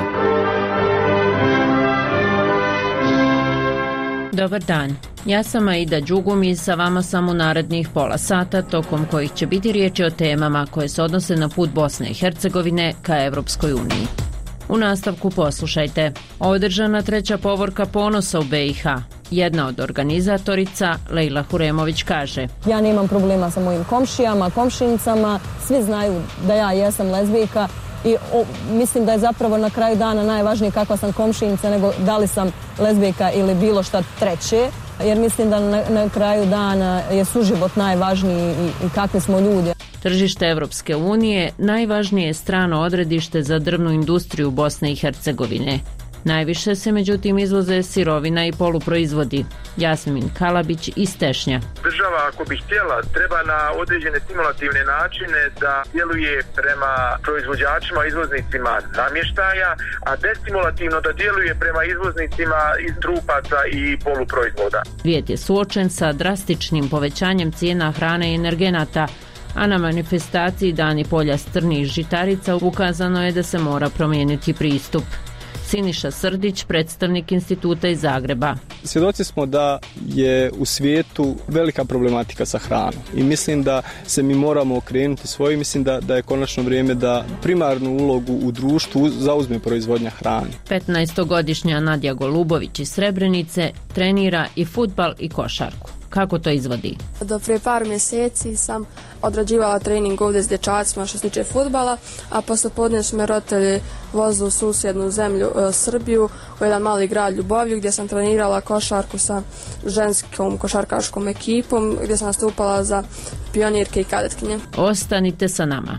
Dobar dan. Ja sam Aida Đugum i sa vama sam u narednih pola sata, tokom kojih će biti riječi o temama koje se odnose na put Bosne i Hercegovine ka Evropskoj uniji. U nastavku poslušajte. Održana treća povorka ponosa u be i ha. Jedna od organizatorica, Lejla Huremović, kaže: Ja nemam problema sa mojim komšijama, komšinicama, svi znaju da ja jesam lezbijka i o, mislim da je zapravo na kraju dana najvažnije kakva sam komšinica nego da li sam lezbijka ili bilo šta treće, jer mislim da na, na kraju dana je suživot najvažniji i, i kakvi smo ljudi. Tržište Evropske unije najvažnije je strano odredište za drvnu industriju Bosne i Hercegovine. Najviše se međutim izvoze sirovina i poluproizvodi. Jasmin Kalabić iz Tešnja. Država, ako bi htjela, treba na određene stimulativne načine da djeluje prema proizvođačima, izvoznicima namještaja, a destimulativno da djeluje prema izvoznicima iz trupaca i poluproizvoda. Svijet je suočen sa drastičnim povećanjem cijena hrane i energenata, a na manifestaciji Dani polja strni i žitarica ukazano je da se mora promijeniti pristup. Siniša Srdić, predstavnik instituta iz Zagreba. Svjedoci smo da je u svijetu velika problematika sa hranom i mislim da se mi moramo okrenuti svoje. Mislim da, da je konačno vrijeme da primarnu ulogu u društvu zauzme proizvodnja hrane. petnaestogodišnja Nadja Golubović iz Srebrenice trenira i fudbal i košarku. Kako to izvodi? Do prije par mjeseci sam odrađivala trening ovdje s dječacima što se tiče fudbala, a posle podne su me roditelji vozili u susjednu zemlju e, Srbiju, u jedan mali grad Ljubovlju, gdje sam trenirala košarku sa ženskom košarkaškom ekipom, gdje sam nastupala za pionirke i kadetkinje. Ostanite sa nama.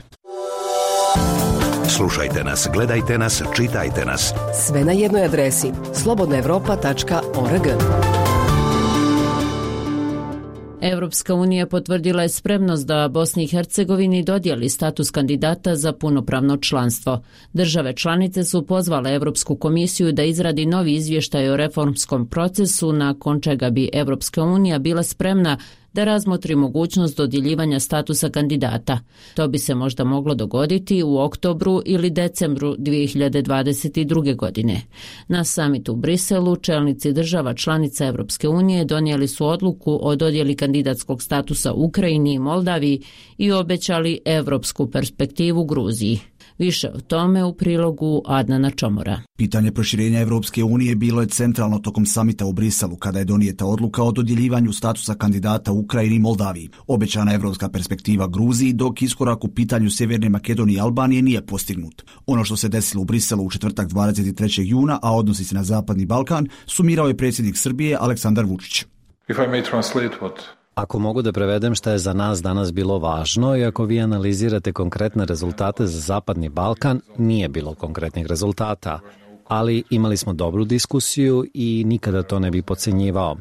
Slušajte nas, gledajte nas, čitajte nas. Sve na jednoj adresi slobodna evropa tačka org. Evropska unija potvrdila je spremnost da Bosni i Hercegovini dodijeli status kandidata za punopravno članstvo. Države članice su pozvale Evropsku komisiju da izradi novi izvještaj o reformskom procesu, nakon čega bi Evropska unija bila spremna da razmotri mogućnost dodjeljivanja statusa kandidata. To bi se možda moglo dogoditi u oktobru ili decembru dvije hiljade dvadeset druge. godine. Na samitu u Briselu čelnici država članica Evropske unije donijeli su odluku o dodjeli kandidatskog statusa Ukrajini i Moldaviji i obećali evropsku perspektivu Gruziji. Više o tome u prilogu Adnana Čomora. Pitanje proširenja Evropske unije bilo je centralno tokom samita u Briselu, kada je donijeta odluka o dodjeljivanju statusa kandidata Ukrajini i Moldaviji. Obećana evropska perspektiva Gruziji, dok iskorak u pitanju Sjeverne Makedonije i Albanije nije postignut. Ono što se desilo u Briselu u četvrtak dvadeset trećeg juna, a odnosi se na Zapadni Balkan, sumirao je predsjednik Srbije Aleksandar Vučić. If I may translate what... Ako mogu da prevedem šta je za nas danas bilo važno i ako vi analizirate konkretne rezultate za Zapadni Balkan, nije bilo konkretnih rezultata, ali imali smo dobru diskusiju i nikada to ne bi podcenjivao.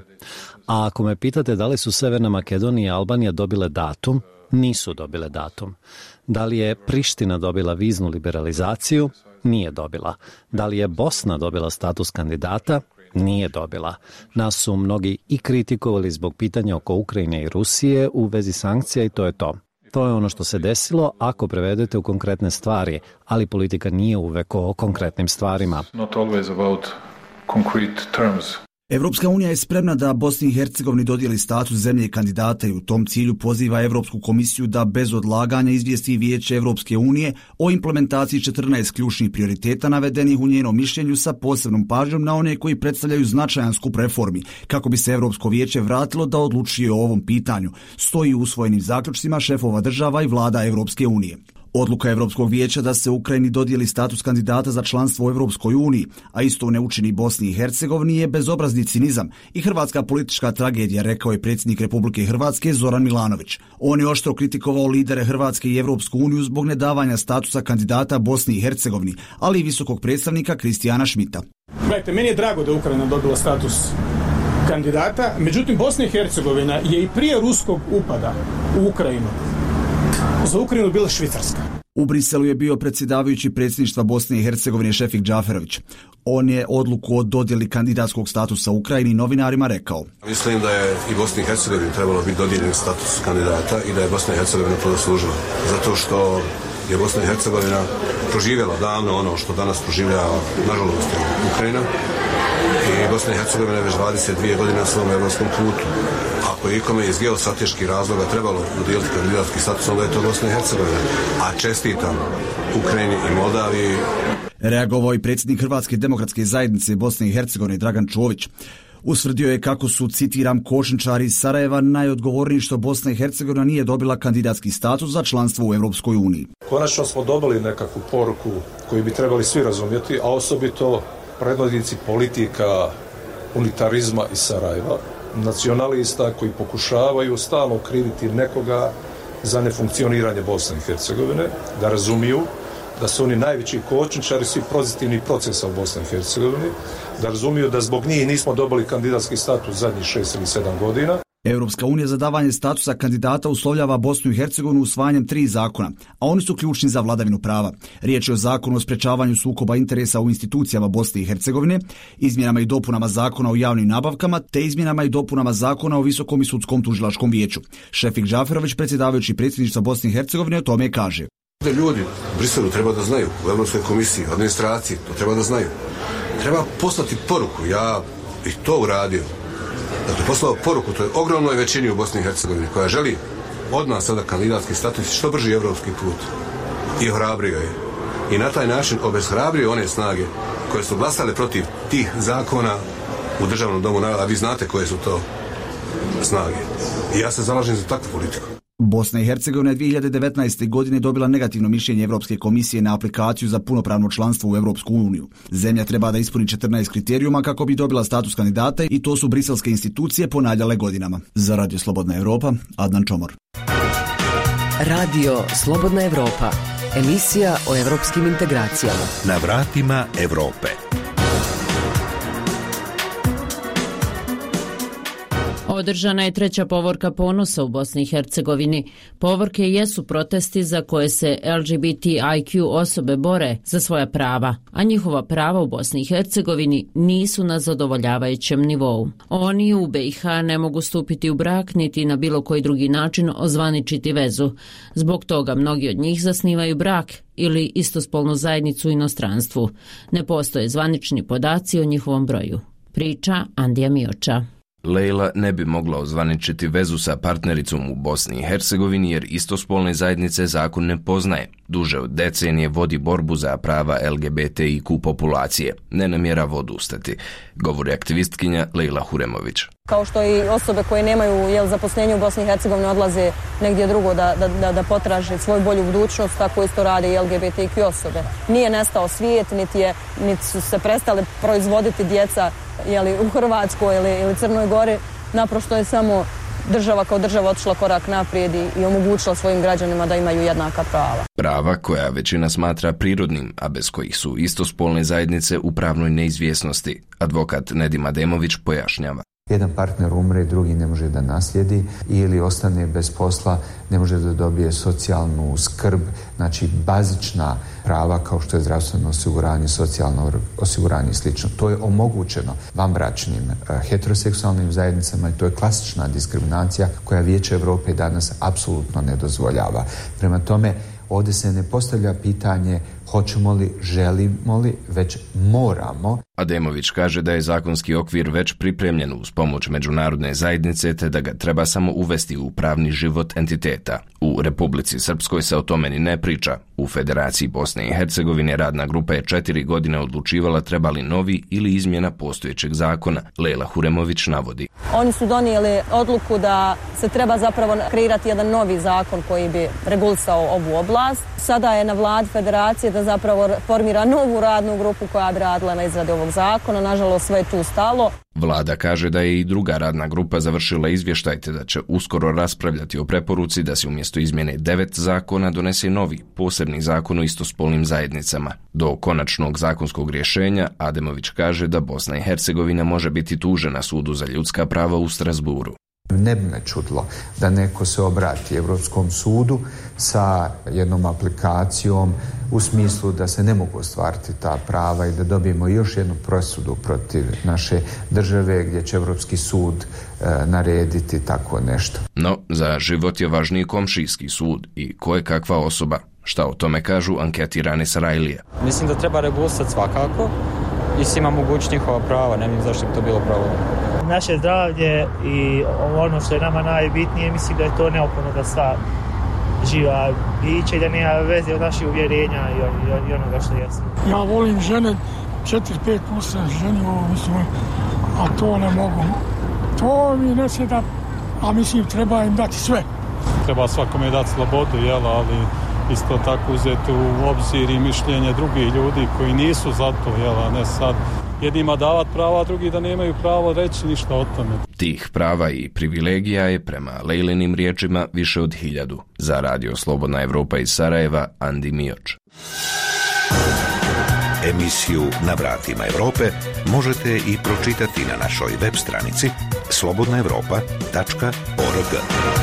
A ako me pitate da li su Severna Makedonija i Albanija dobile datum, nisu dobile datum. Da li je Priština dobila viznu liberalizaciju? Nije dobila. Da li je Bosna dobila status kandidata? Nije dobila. Nas su mnogi i kritikovali zbog pitanja oko Ukrajine i Rusije u vezi sankcija i to je to. To je ono što se desilo ako prevedete u konkretne stvari, ali politika nije uvek o konkretnim stvarima. Not always about concrete terms. Evropska unija je spremna da Bosni i Hercegovini dodijeli status zemlje kandidata i u tom cilju poziva Evropsku komisiju da bez odlaganja izvijesti Vijeće Evropske unije o implementaciji četrnaest ključnih prioriteta navedenih u njenom mišljenju sa posebnom pažnjom na one koji predstavljaju značajan skup reformi, kako bi se Evropsko vijeće vratilo da odlučuje o ovom pitanju, stoji u usvojenim zaključcima šefova država i vlada Evropske unije. Odluka Evropskog vijeća da se Ukrajini dodijeli status kandidata za članstvo u Evropskoj uniji, a isto ne učini Bosni i Hercegovini, je bezobrazni cinizam i hrvatska politička tragedija, rekao je predsjednik Republike Hrvatske Zoran Milanović. On je oštro kritikovao lidere Hrvatske i Evropsku uniju zbog nedavanja statusa kandidata Bosni i Hercegovini, ali i visokog predstavnika Kristijana Šmita. Gledajte, meni je drago da je Ukrajina dobila status kandidata, međutim Bosna i Hercegovina je i prije ruskog upada u Ukrajinu za Ukrajinu bila Švicarska. U Briselu je bio predsjedavajući predsjedništva Bosne i Hercegovine Šefik Džaferović. On je odluku o dodjeli kandidatskog statusa Ukrajini novinarima rekao: Mislim da je i Bosni i Hercegovini trebalo biti dodijeljen status kandidata i da je Bosna i Hercegovina to zaslužila. Zato što je Bosna i Hercegovina proživjela davno ono što danas proživljava, nažalost, Ukrajina. I Bosna i Hercegovina je već dvadeset dvije godine na svom evropskom putu. Ako je ikome iz geostrateških razloga trebalo udijeliti kandidatski status, onda je to Bosna i Hercegovina. A čestitam Ukrajini i Moldaviji. Reagovao i predsjednik Hrvatske demokratske zajednice Bosne i Hercegovine Dragan Čović. Usvrdio je kako su, citiram, kočničari iz Sarajeva najodgovorniji što Bosna i Hercegovina nije dobila kandidatski status za članstvo u Europskoj uniji. Konačno smo dobili nekakvu poruku koju bi trebali svi razumjeti, a osobito predvodnici politika unitarizma iz Sarajeva, nacionalista koji pokušavaju stalno kriviti nekoga za nefunkcioniranje Bosne i Hercegovine, da razumiju da su oni najveći kočničari svih pozitivnih procesa u Bosni i Hercegovini, da razumiju da zbog njih nismo dobili kandidatski status zadnjih šest ili sedam godina. Europska unija za davanje statusa kandidata uslovljava Bosnu i Hercegovinu usvajanjem tri zakona, a oni su ključni za vladavinu prava. Riječ je o zakonu o sprečavanju sukoba interesa u institucijama Bosne i Hercegovine, izmjenama i dopunama zakona o javnim nabavkama, te izmjenama i dopunama zakona o visokom i sudskom tužilačkom vijeću. Šefik Džaferović, predsjedavajući predsjedništva Bosne i Hercegovine, o tome kaže: Da ljudi u Briselu treba da znaju, u Europskoj komisiji, administraciji, to treba da znaju. Treba poslati poruku, ja bih to uradio. Dakle, poslao poruku toj ogromnoj većini u Bosni i Hercegovini koja želi od nas sada kandidatski status što brži evropski put. I ohrabrio je. I na taj način obeshrabrio one snage koje su glasale protiv tih zakona u Državnom domu naroda. A vi znate koje su to snage. I ja se zalažem za takvu politiku. Bosna i Hercegovina je dvije hiljade devetnaeste. godine dobila negativno mišljenje Evropske komisije na aplikaciju za punopravno članstvo u Evropsku uniju. Zemlja treba da ispuni četrnaest kriterijuma kako bi dobila status kandidata i to su briselske institucije ponavljale godinama. Za Radio Slobodna Evropa, Adnan Čomor. Radio Slobodna Evropa, emisija o evropskim integracijama. Na vratima Evrope. Održana je treća povorka ponosa u Bosni i Hercegovini. Povorke jesu protesti za koje se L G B T I Q osobe bore za svoja prava, a njihova prava u Bosni i Hercegovini nisu na zadovoljavajućem nivou. Oni u B i H ne mogu stupiti u brak niti na bilo koji drugi način ozvaničiti vezu. Zbog toga mnogi od njih zasnivaju brak ili istospolnu zajednicu u inostranstvu. Ne postoje zvanični podaci o njihovom broju. Priča Andija Mioča. Lejla ne bi mogla ozvaničiti vezu sa partnericom u Bosni i Hercegovini jer istospolne zajednice zakon ne poznaje. Duže od decenije vodi borbu za prava L G B T I Q populacije. Ne namjerava odustati, govori aktivistkinja Lejla Huremović. Kao što i osobe koje nemaju jel, zaposlenje u Bosni i Hercegovini odlaze negdje drugo da, da, da, da potraže svoju bolju budućnost, tako isto rade i L G B T I Q osobe. Nije nestao svijet, niti, je, niti su se prestale proizvoditi djeca jeli, u Hrvatskoj ili, ili Crnoj Gori. Naprosto je samo država kao država otišla korak naprijed i, i omogućila svojim građanima da imaju jednaka prava. Prava koja većina smatra prirodnim, a bez kojih su istospolne zajednice u pravnoj neizvjesnosti, advokat Nedim Ademović pojašnjava. Jedan partner umre, drugi ne može da naslijedi ili ostane bez posla, ne može da dobije socijalnu skrb, znači bazična prava kao što je zdravstveno osiguranje, socijalno osiguranje i slično. To je omogućeno vanbračnim heteroseksualnim zajednicama i to je klasična diskriminacija koja Vijeće Europe danas apsolutno ne dozvoljava. Prema tome, ovdje se ne postavlja pitanje hoćemo li, želimo li, već moramo. Ademović kaže da je zakonski okvir već pripremljen uz pomoć međunarodne zajednice te da ga treba samo uvesti u pravni život entiteta. U Republici Srpskoj se o tome ni ne priča. U Federaciji Bosne i Hercegovine radna grupa je četiri godine odlučivala treba li novi ili izmjena postojećeg zakona. Lejla Huremović navodi. Oni su donijeli odluku da se treba zapravo kreirati jedan novi zakon koji bi regulisao ovu oblast. Sada je na vladi Federacije da zapravo formira novu radnu grupu koja bi radila na izradi ovog zakona. Nažalost, sve je tu stalo. Vlada kaže da je i druga radna grupa završila izvještaj te da će uskoro raspravljati o preporuci da se umjesto izmjene devet zakona donese novi, posebni zakon o istospolnim zajednicama. Do konačnog zakonskog rješenja Ademović kaže da Bosna i Hercegovina može biti tužena Sudu za ljudska prava u Strasburu. Ne bi me čudilo da neko se obrati Europskom sudu sa jednom aplikacijom u smislu da se ne mogu ostvariti ta prava i da dobijemo još jednu presudu protiv naše države gdje će Europski sud e, narediti tako nešto. No, za život je važniji komšijski sud i koje kakva osoba. Šta o tome kažu anketirane Sarajlije? Mislim da treba regulisati svakako i svima mogući njihova prava, ne vidim zašto bi to bilo pravo. Naše zdravlje i ono što je nama najbitnije, mislim da je to neophodno da sva živa biće, da nema veze od naših uvjerenja i, i, i onoga što jesu. Ja volim žene, četiri pet puta ženi ovo, mislim, a to ne mogu. To mi ne se da, a mislim treba im dati sve. Treba svakome dati slobodu, jel, ali isto tako uzeti u obzir i mišljenje drugih ljudi koji nisu za to, jel, a ne sad jednima davati prava, a drugi da nemaju pravo reći ništa o tome. Tih prava i privilegija je prema Lejlinim riječima više od hiljadu. Za Radio Slobodna Evropa iz Sarajeva, Andi Mioč. Emisiju Na vratima Evrope možete i pročitati na našoj web stranici slobodna evropa tačka org.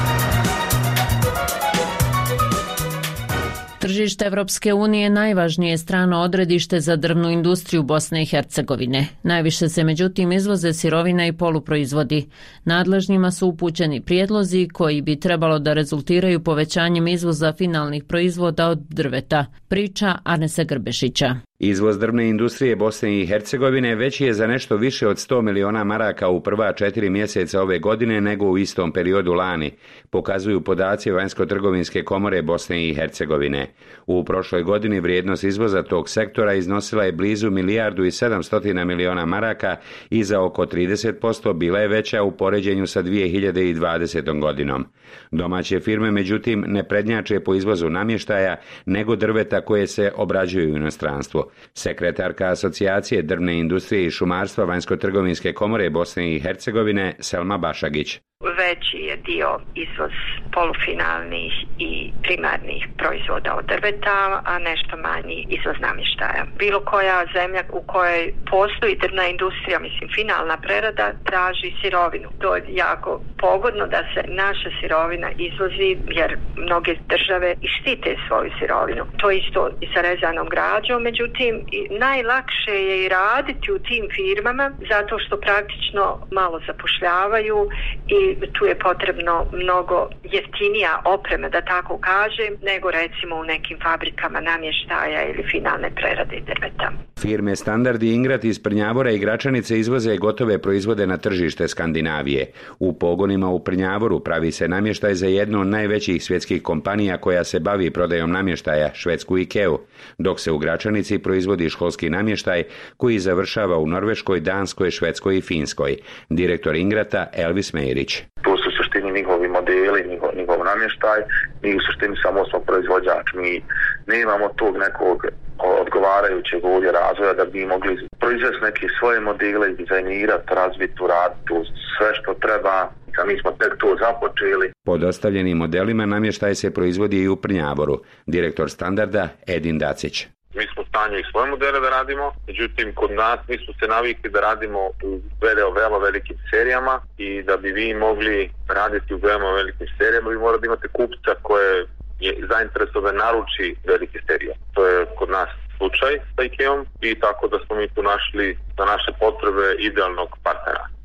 Tržište Evropske unije najvažnije strano odredište za drvnu industriju Bosne i Hercegovine. Najviše se međutim izvoze sirovina i poluproizvodi. Nadležnjima su upućeni prijedlozi koji bi trebalo da rezultiraju povećanjem izvoza finalnih proizvoda od drveta. Priča Arnesa Grbešića. Izvoz drvne industrije Bosne i Hercegovine veći je za nešto više od sto miliona maraka u prva četiri mjeseca ove godine nego u istom periodu lani, pokazuju podaci Vanjsko-trgovinske komore Bosne i Hercegovine. U prošloj godini vrijednost izvoza tog sektora iznosila je blizu milijardu i sedamsto miliona maraka i za oko trideset posto bila je veća u poređenju sa dvije hiljade dvadesetom godinom. Domaće firme međutim ne prednjače po izvozu namještaja nego drveta koje se obrađuju u inostranstvu. Sekretarka Asocijacije drvne industrije i šumarstva Vanjsko-trgovinske komore Bosne i Hercegovine Selma Bašagić. Veći je dio izvoz polufinalnih i primarnih proizvoda od drveta, a nešto manji izvoz namještaja. Bilo koja zemlja u kojoj postoji drvna industrija, mislim finalna prerada, traži sirovinu. To je jako pogodno da se naša sirovina izvozi jer mnoge države i štite svoju sirovinu. To je isto i sa rezanom građom, međutim najlakše je i raditi u tim firmama zato što praktično malo zapošljavaju i tu je potrebno mnogo jeftinija oprema, da tako kažem, nego recimo u nekim fabrikama namještaja ili finalne prerade drveta. Firme Standard i Ingrat iz Prnjavora i Gračanice izvoze gotove proizvode na tržište Skandinavije. U pogonima u Prnjavoru pravi se namještaj za jednu od najvećih svjetskih kompanija koja se bavi prodajom namještaja, švedsku Ikeu, dok se u Gračanici proizvodi školski namještaj koji završava u Norveškoj, Danskoj, Švedskoj i Finskoj. Direktor Ingrata Elvis Mejrić. To su u suštini njihovi modeli, njihov, njihov namještaj, mi u suštini samo smo proizvođač. Mi ne imamo tog nekog odgovarajućeg ovdje razvoja da bi mogli proizvesti neke svoje modele, dizajnirati, razviti, uraditi sve što treba. A mi smo tek to započeli. Po dostavljenim modelima namještaj se proizvodi i u Prnjavoru. Direktor Standarda Edin Dacić. Mi smo stanje i svoje modele da radimo, međutim kod nas mi smo se navikli da radimo u veoma, veoma velikim serijama i da bi vi mogli raditi u veoma velikim serijama vi morate imati kupca koje je zainteresovan naruči velike serije. To je kod nas slučaj sa Ikeom i tako da smo mi tu našli za naše potrebe idealnog partnera.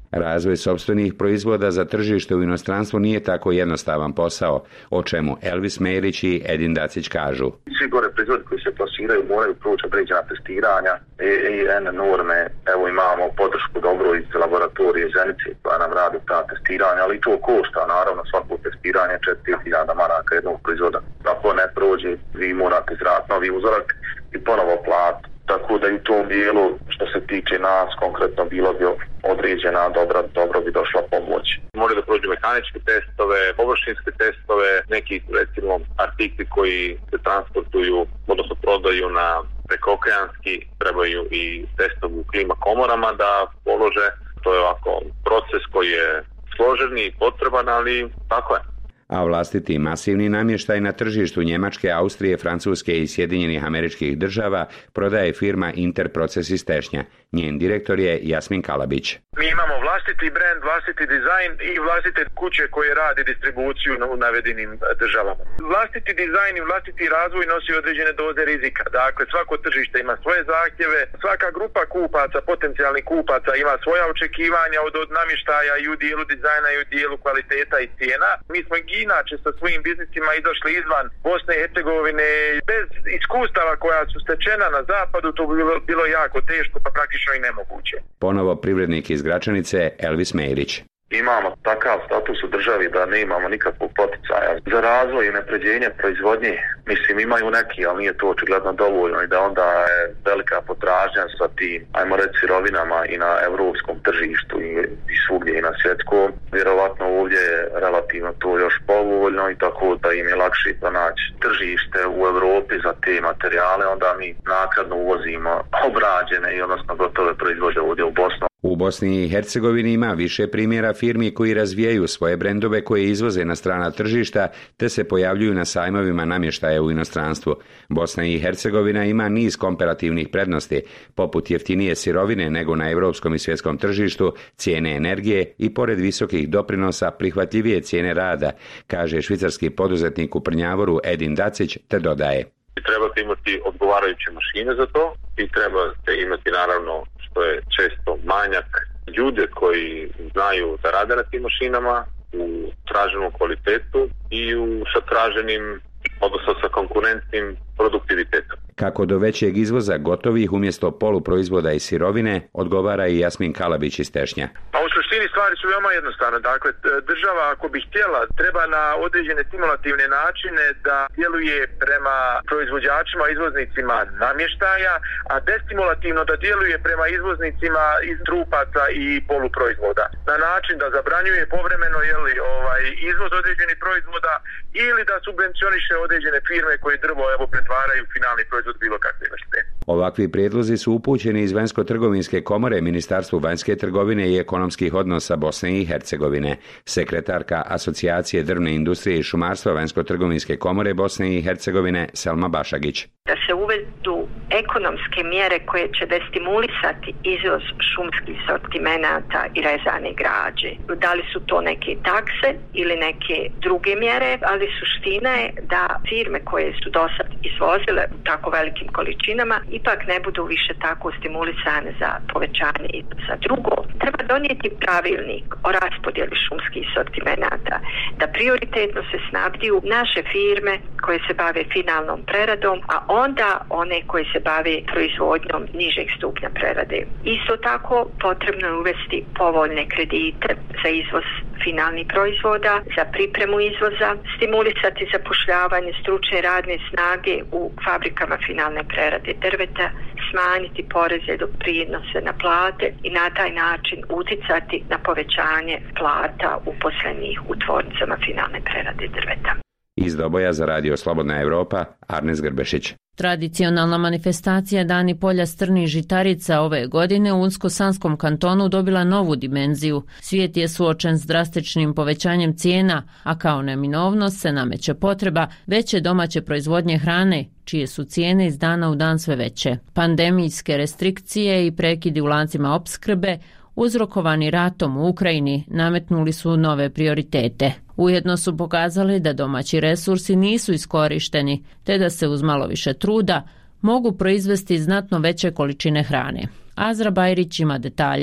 Razvoj sopstvenih proizvoda za tržište u inostranstvu nije tako jednostavan posao, o čemu Elvis Merić i Edin Dacić kažu. Svi gore proizvodi koji se plasiraju moraju proći određena testiranja, E E N norme, evo imamo podršku dobro iz laboratorije Zenice koja nam radi ta testiranja, ali to košta, naravno svako testiranje četiri hiljade maraka jednog proizvoda. Ako ne prođe, vi morate izraditi novi uzorak i ponovo platiti. Tako da i u tom dijelu, što se tiče nas, konkretno bilo bi određena dobra, dobro bi došla pomoć. Moraju da prođu mehaničke testove, površinske testove, neki recimo artikli koji se transportuju, odnosno prodaju na prekookeanski, trebaju i testovi u klima komorama da polože. To je ovako proces koji je složen i potreban, ali tako je. A vlastiti masivni namještaj na tržištu Njemačke, Austrije, Francuske i Sjedinjenih Američkih Država prodaje firma Interproces iz Tešnja. Njen direktor je Jasmin Kalabić. Mi imamo vlastiti brend, vlastiti dizajn i vlastite kuće koje rade distribuciju u navedenim državama. Vlastiti dizajn i vlastiti razvoj nosi određene doze rizika. Dakle, svako tržište ima svoje zahtjeve, svaka grupa kupaca, potencijalnih kupaca ima svoja očekivanja od, od namještaja i u dijelu dizajna i u dijelu kvaliteta i cijena. Mi smo inače sa svojim biznisima izašli izvan Bosne i Hercegovine bez iskustava koja su stečena na zapadu, to bi bilo, bilo jako teško, pa praktično i nemoguće. Ponovo privrednik iz Gračanice, Elvis Mejlić. Imamo takav status u državi da ne imamo nikakvog poticaja za razvoj i napređenje proizvodnje. Mislim, imaju neki, ali nije to očigledno dovoljno i da onda je velika potražnja za tim, ajmo reći, sirovinama i na evropskom tržištu i, i svugdje i na svjetskom. Vjerovatno ovdje je relativno to još povoljno i tako da im je lakše pronaći tržište u Europi za te materijale, onda mi naknadno uvozimo obrađene i odnosno gotove proizvode ovdje u Bosnu. U Bosni i Hercegovini ima više primjera firmi koji razvijaju svoje brendove koje izvoze na strana tržišta te se pojavljuju na sajmovima namještaja u inostranstvu. Bosna i Hercegovina ima niz komparativnih prednosti, poput jeftinije sirovine nego na europskom i svjetskom tržištu, cijene energije i pored visokih doprinosa prihvatljivije cijene rada, kaže švicarski poduzetnik u Prnjavoru Edin Dacić, te dodaje. Trebate imati odgovarajuće mašine za to i trebate imati naravno, što je često manjak, ljude koji znaju da rade na tim mašinama u traženom kvalitetu i u sa traženim, odnosno sa konkurentnim produktivitetom. Kako do većeg izvoza gotovih umjesto poluproizvoda i sirovine, odgovara i Jasmin Kalabić iz Tešnja. Pa u suštini stvari su veoma jednostavne. Dakle, država ako bi htjela, treba na određene stimulativne načine da djeluje prema proizvođačima, izvoznicima namještaja, a destimulativno da djeluje prema izvoznicima iz trupaca i poluproizvoda. Na način da zabranjuje povremeno jeli, ovaj, izvoz određenih proizvoda ili da subvencioniše određene firme koje drvo evo pretvaraju finalni proizvod bilo kakve vrste. Ovakvi prijedlozi su upućeni iz Vanjsko-trgovinske komore Ministarstvu vanjske trgovine i ekonomskih odnosa Bosne i Hercegovine. Sekretarka Asocijacije drvne industrije i šumarstva Vanjsko-trgovinske komore Bosne i Hercegovine Selma Bašagić. Da se uvedu ekonomske mjere koje će destimulisati izvoz šumskih sortimenata i rezane građe. Da li su to neke takse ili neke druge mjere, ali suština je da firme koje su dosad izvozile u tako velikim količinama ipak ne budu više tako stimulisane za povećanje izvoza. Drugo, treba donijeti pravilnik o raspodjeli šumskih sortimenata, da prioritetno se snabdiju naše firme koje se bave finalnom preradom, a onda one koje se bave proizvodnjom nižeg stupnja prerade. Isto tako potrebno je uvesti povoljne kredite za izvoz finalnih proizvoda, za pripremu izvoza, stimulisati zapošljavanje stručne radne snage u fabrikama finalne prerade drveta, smanjiti poreze i doprinose na plate i na taj način uticati na povećanje plata uposlenih u tvornicama finalne prerade drveta. Iz Doboja za Radio Slobodna Evropa, Arnes Grbešić. Tradicionalna manifestacija Dani polja strnih žitarica ove godine u Unsko-Sanskom kantonu dobila novu dimenziju. Svijet je suočen s drastičnim povećanjem cijena, a kao neminovnost se nameće potreba veće domaće proizvodnje hrane, čije su cijene iz dana u dan sve veće. Pandemijske restrikcije i prekidi u lancima opskrbe uzrokovani ratom u Ukrajini nametnuli su nove prioritete. Ujedno su pokazali da domaći resursi nisu iskorišteni, te da se uz malo više truda mogu proizvesti znatno veće količine hrane. Azra Bajrić ima detalje.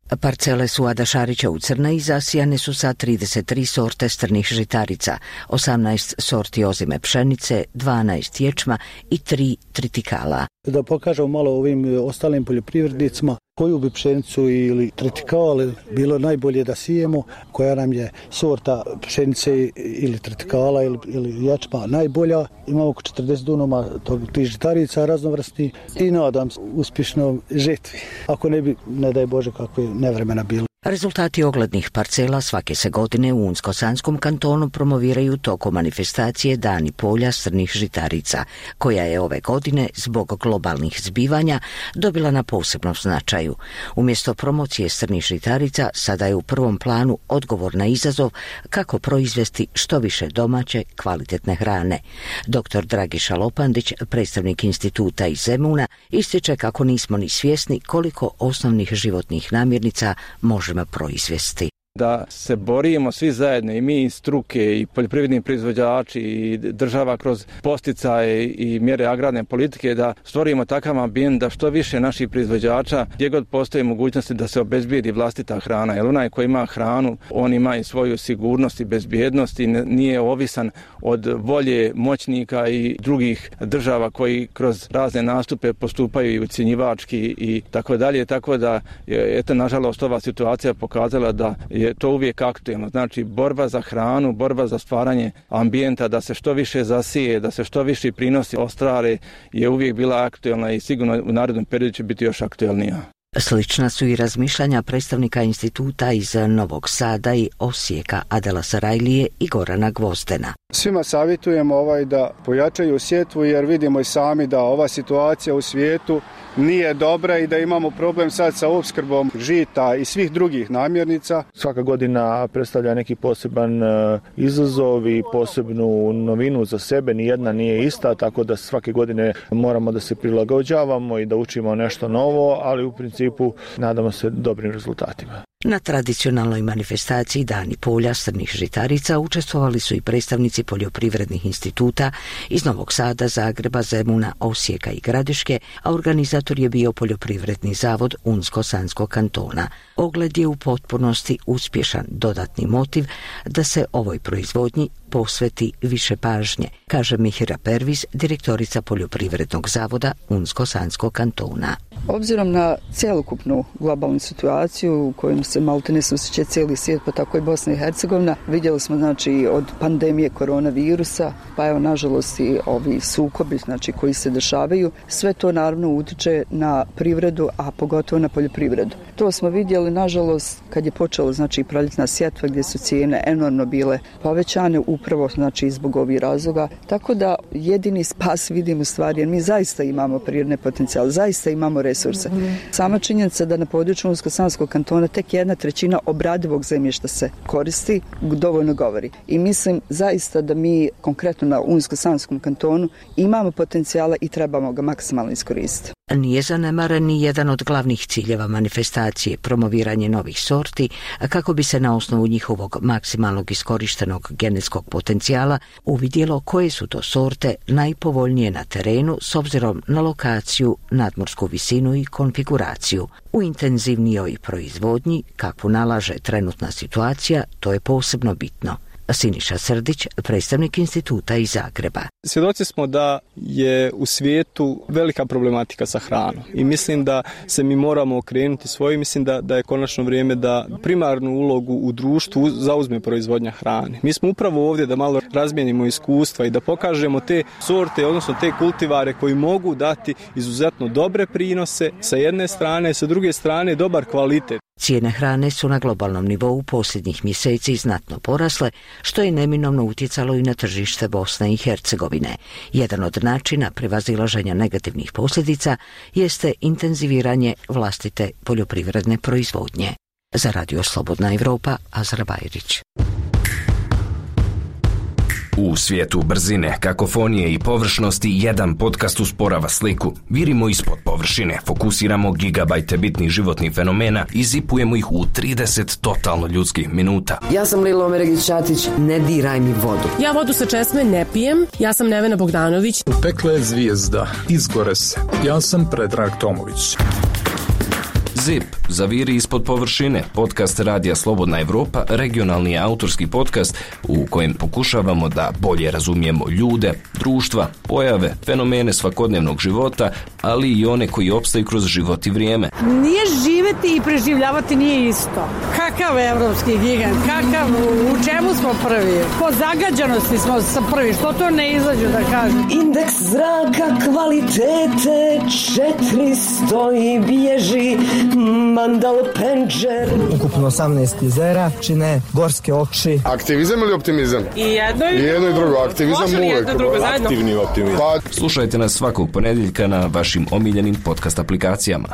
Parcele Suada Šarića u Crnoj zasijane su sa trideset tri sorte strnih žitarica, osamnaest sorti ozime pšenice, dvanaest ječma i tri tritikala. Da pokažemo malo ovim ostalim poljoprivrednicima koju bi pšenicu ili tritikal bilo najbolje da sijemo, koja nam je sorta pšenice ili tritikala ili, ili ječma najbolja. Imamo oko četrdeset dunoma tih žitarica raznovrstni i nadam se uspješnom žetvi. Ako ne bi, ne daj Bože, kakve nevremena bilo. Rezultati oglednih parcela svake se godine u Unsko-Sanskom kantonu promoviraju tokom manifestacije Dani polja strnih žitarica, koja je ove godine zbog globalnih zbivanja dobila na posebnom značaju. Umjesto promocije strnih žitarica sada je u prvom planu odgovor na izazov kako proizvesti što više domaće kvalitetne hrane. Doktor Dragiša Lopandić, predstavnik instituta iz Zemuna, ističe kako nismo ni svjesni koliko osnovnih životnih namirnica možemo proizvesti. Da se borimo svi zajedno, i mi iz struke i poljoprivredni proizvođači i država kroz posticaje i mjere agrarne politike, da stvorimo takav ambijent da što više naših proizvođača, gdje god postoje mogućnosti da se obezbijedi vlastita hrana. Jer onaj koji ima hranu, on ima i svoju sigurnost i bezbjednost i nije ovisan od volje moćnika i drugih država koji kroz razne nastupe postupaju i ucjenjivački i tako dalje. Tako da je, eto, nažalost, ova situacija pokazala da je to uvijek aktuelno. Znači, borba za hranu, borba za stvaranje ambijenta, da se što više zasije, da se što više prinosi ostrare, je uvijek bila aktuelna i sigurno u narednom periodu će biti još aktuelnija. Slična su i razmišljanja predstavnika instituta iz Novog Sada i Osijeka, Adela Sarajlije i Gorana Gvozdena. Svima savjetujemo ovaj da pojačaju sjetvu, jer vidimo i sami da ova situacija u svijetu nije dobra i da imamo problem sad sa opskrbom žita i svih drugih namirnica. Svaka godina predstavlja neki poseban izazov i posebnu novinu za sebe, nijedna nije ista, tako da svake godine moramo da se prilagođavamo i da učimo nešto novo, ali u principu nadamo se dobrim rezultatima. Na tradicionalnoj manifestaciji Dani polja strnih žitarica učestvovali su i predstavnici poljoprivrednih instituta iz Novog Sada, Zagreba, Zemuna, Osijeka i Gradiške, a organizator je bio Poljoprivredni zavod Unsko-Sanskog kantona. Ogled je u potpunosti uspješan dodatni motiv da se ovoj proizvodnji posveti više pažnje, kaže Mihira Perviz, direktorica Poljoprivrednog zavoda Unsko-Sanskog kantona. Obzirom na cjelokupnu globalnu situaciju u kojom se maltene susreće cijeli svijet, pa tako i Bosna i Hercegovina, vidjeli smo znači od pandemije koronavirusa, pa evo nažalost i ovi sukobi znači koji se dešavaju, sve to naravno utiče na privredu, a pogotovo na poljoprivredu. To smo vidjeli nažalost kad je počelo znači proljetna sjetva gdje su cijene enormno bile povećane upravo znači zbog ovih razloga, tako da jedini spas vidim u stvari, jer mi zaista imamo prirodne potencijale, zaista imamo resurse. Sama činjenica da na području Unsko-Sanskog kantona tek jedna trećina obradivog zemljišta se koristi, dovoljno govori. I mislim zaista da mi konkretno na Unsko-Sanskom kantonu imamo potencijala i trebamo ga maksimalno iskoristiti. Nije zanemaren ni jedan od glavnih ciljeva manifestacije, promoviranje novih sorti, kako bi se na osnovu njihovog maksimalnog iskorištenog genetskog potencijala uvidjelo koje su to sorte najpovoljnije na terenu s obzirom na lokaciju, nadmorsku visinu i konfiguraciju. U intenzivnijoj proizvodnji, kakvu nalaže trenutna situacija, to je posebno bitno. Siniša Srdić, predstavnik instituta iz Zagreba. Svjedoci smo da je u svijetu velika problematika sa hranom i mislim da se mi moramo okrenuti svoje, mislim da, da je konačno vrijeme da primarnu ulogu u društvu zauzme proizvodnja hrane. Mi smo upravo ovdje da malo razmijenimo iskustva i da pokažemo te sorte, odnosno te kultivare koji mogu dati izuzetno dobre prinose sa jedne strane, sa druge strane dobar kvalitet. Cijene hrane su na globalnom nivou posljednjih mjeseci znatno porasle, što je neminovno utjecalo i na tržište Bosne i Hercegovine. Jedan od načina prevazilaženja negativnih posljedica jeste intenziviranje vlastite poljoprivredne proizvodnje. Za Radio Slobodna Evropa, Azra Bajrić. U svijetu brzine, kakofonije i površnosti jedan podcast usporava sliku. Virimo ispod površine, fokusiramo gigabajte bitnih životnih fenomena i zipujemo ih u trideset totalno ljudskih minuta. Ja sam Lila Omeregić-Ćatić, ne diraj mi vodu. Ja vodu sa česme ne pijem, ja sam Nevena Bogdanović. Pekla je zvijezda, izgore se. Ja sam Predrag Tomović. ZIP, Zaviri ispod površine, podcast Radija Slobodna Evropa, regionalni autorski podcast u kojem pokušavamo da bolje razumijemo ljude, društva, pojave, fenomene svakodnevnog života, ali i one koji opstaju kroz život i vrijeme. Nije živjeti i preživljavati nije isto. Kakav evropski gigant, kakav, u čemu smo prvi? Po zagađanosti smo prvi, što to ne izađu da kažem? Indeks zraka kvalitete četiristo i bježi Mandal Penđer. Ukupno osamnaest jezera čine gorske oči. Aktivizam ili optimizam? I jedno i, I jedno i drugo. Aktivizam uvijek. Aktivni optimizam. Pa... Slušajte nas svakog ponedjeljka na vašim omiljenim podcast aplikacijama.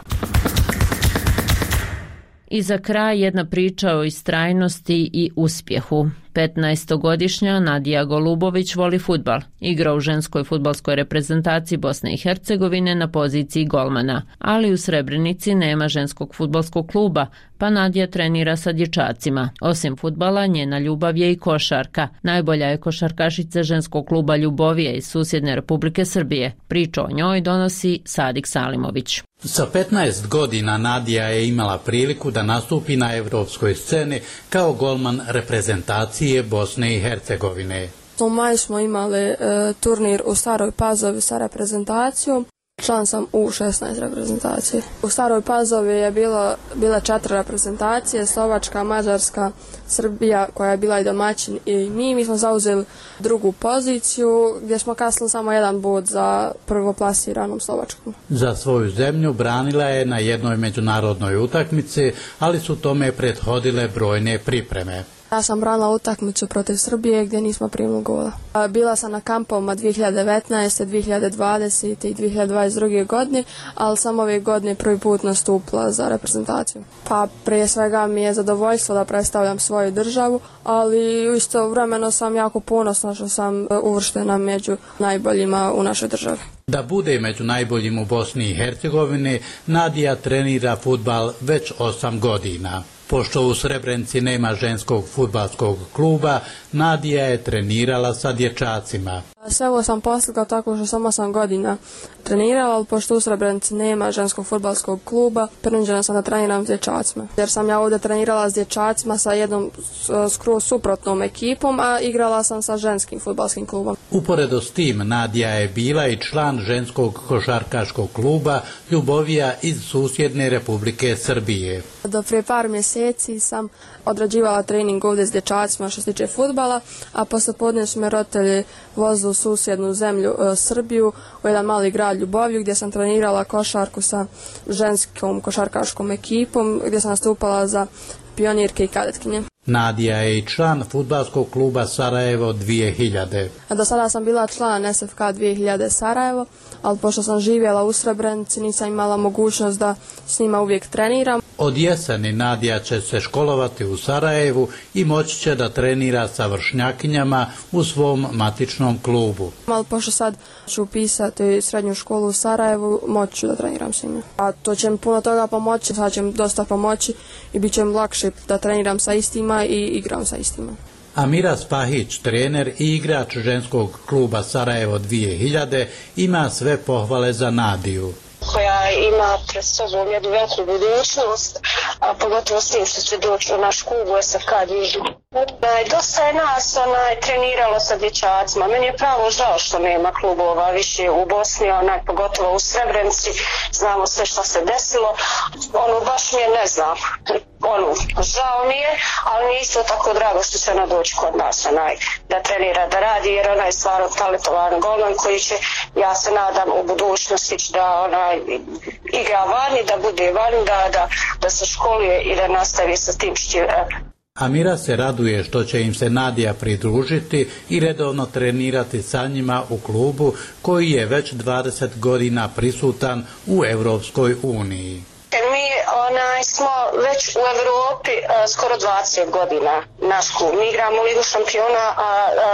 I za kraj jedna priča o istrajnosti i uspjehu. petnaestogodišnja Nadija Golubović voli fudbal. Igra u ženskoj fudbalskoj reprezentaciji Bosne i Hercegovine na poziciji golmana. Ali u Srebrenici nema ženskog fudbalskog kluba, pa Nadija trenira sa dječacima. Osim fudbala, njena ljubav je i košarka. Najbolja je košarkašica ženskog kluba Ljubovije iz susjedne Republike Srbije. Priču o njoj donosi Sadik Salimović. Sa petnaest godina Nadija je imala priliku da nastupi na evropskoj sceni kao golman reprezentacije Bosne i Hercegovine. U maju smo imali e, turnir u Staroj Pazovi sa reprezentacijom. Član sam u šesnaest reprezentacije. U Staroj Pazovi je bilo, bila četiri reprezentacije, Slovačka, Mađarska, Srbija koja je bila i domaćin i mi. Mi smo zauzeli drugu poziciju gdje smo kasnili samo jedan bod za prvoplasiranom Slovačkom. Za svoju zemlju branila je na jednoj međunarodnoj utakmici, ali su tome prethodile brojne pripreme. Ja sam branila utakmicu protiv Srbije gdje nismo primili gola. Bila sam na kampovima dvije hiljade devetnaeste, dvije hiljade dvadesete i dvije hiljade dvadeset druge godine, ali sam ove godine prvi put nastupila za reprezentaciju. Pa prije svega mi je zadovoljstvo da predstavljam svoju državu, ali istovremeno sam jako ponosna što sam uvrštena među najboljima u našoj državi. Da bude među najboljim u Bosni i Hercegovini, Nadija trenira fudbal već osam godina. Pošto u Srebrenici nema ženskog fudbalskog kluba, Nadija je trenirala sa dječacima. Sve ovo sam postigla tako što sam osam godina trenirala, ali pošto u Srebrenici nema ženskog fudbalskog kluba, prinuđena sam da treniram s dječacima. Jer sam ja ovdje trenirala s dječacima sa jednom skroz suprotnom ekipom, a igrala sam sa ženskim fudbalskim klubom. Uporedo s tim, Nadija je bila i član ženskog košarkaškog kluba Ljubovija iz susjedne Republike Srbije. Do prije par mjeseci sam odrađivala trening ovdje s dječacima što se tiče fudbala, a posle podne su me roditelji vozili u susjednu zemlju e, Srbiju, u jedan mali grad Ljuboviju gdje sam trenirala košarku sa ženskom košarkaškom ekipom, gdje sam nastupala za pionirke i kadetkinje. Nadija je i član fudbalskog kluba Sarajevo dvije hiljade. Do sada sam bila član S F K dvije hiljade Sarajevo, ali pošto sam živjela u Srebrenici nisam imala mogućnost da s njima uvijek treniram. Od jeseni Nadija će se školovati u Sarajevu i moći će da trenira sa vršnjakinjama u svom matičnom klubu. Ali pošto sad ću upisati srednju školu u Sarajevu, moći ću da treniram s njima. A to će mi puno toga pomoći, sad će mi dosta pomoći i bit će mi lakše da treniram sa istima i igram sa istima. Amira Spahić, trener i igrač ženskog kluba Sarajevo dvije hiljade, ima sve pohvale za Nadiju. Koja ima pred sobom jednu veliku budućnost, a pogotovo s tim što će doći u naš klub u S F K dvije hiljade. Dosta je nas onaj, treniralo sa dječacima. Meni je pravo žao što nema klubova više u Bosni, onaj, pogotovo u Srebrenici. Znamo sve što se desilo. Ono, baš mi je, ne znam, ono, žao mi je, ali mi je isto tako drago što će ona doći kod nas, onaj, da trenira, da radi, jer ona je stvarno talentovan golman koji će, ja se nadam, u budućnosti da onaj, igra vani, da bude vani, da, da, da se školuje i da nastavi sa tim što će... Amira se raduje što će im se Nadija pridružiti i redovno trenirati sa njima u klubu koji je već dvadeset godina prisutan u Europskoj uniji. Mi onaj, smo već u Evropi a, skoro dvadeset godina naš klub. Mi igramo Ligu šampiona a, a,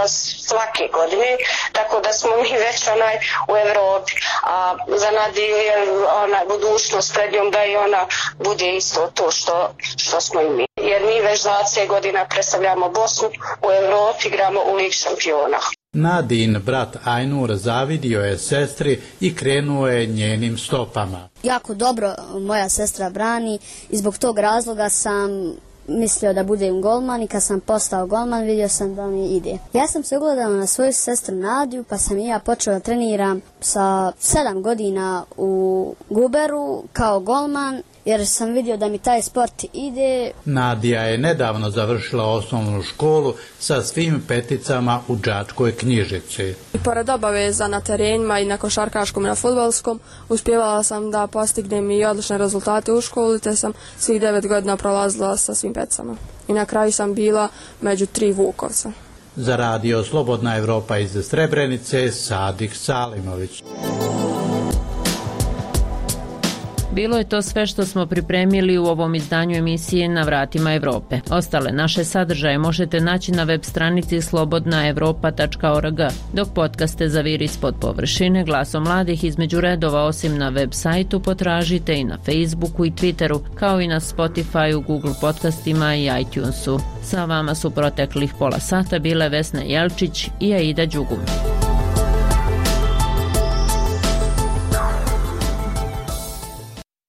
svake godine, tako da smo mi već onaj, u Evropi. A za Nadiju je onaj, budućnost pred njom da i ona bude isto to što, što smo i mi. Jer mi već dvadeset godina predstavljamo Bosnu u Evropi, igramo u Ligi šampiona. Nadin brat Ajnur zavidio je sestri i krenuo je njenim stopama. Jako dobro moja sestra brani i zbog tog razloga sam mislio da budem golman i kad sam postao golman vidio sam da mi ide. Ja sam se ugledala na svoju sestru Nadiju pa sam i ja počela da treniram sa sedam godina u Guberu kao golman jer sam vidio da mi taj sport ide. Nadija je nedavno završila osnovnu školu sa svim peticama u đačkoj knjižici. I pored obaveza na terenima i na košarkaškom i na fudbalskom, uspjevala sam da postignem i odlične rezultate u školi, te sam svih devet godina prolazila sa svim peticama. I na kraju sam bila među tri Vukovca. Za radio Slobodna Evropa iz Srebrenice, Sadik Salimović. Bilo je to sve što smo pripremili u ovom izdanju emisije Na vratima Evrope. Ostale naše sadržaje možete naći na web stranici slobodna evropa tačka org, dok podcaste Zaviri ispod površine glasom mladih između redova osim na web sajtu potražite i na Facebooku i Twitteru, kao i na Spotifyu, Google podcastima i iTunesu. Sa vama su proteklih pola sata bile Vesna Jelčić i Aida Đugum.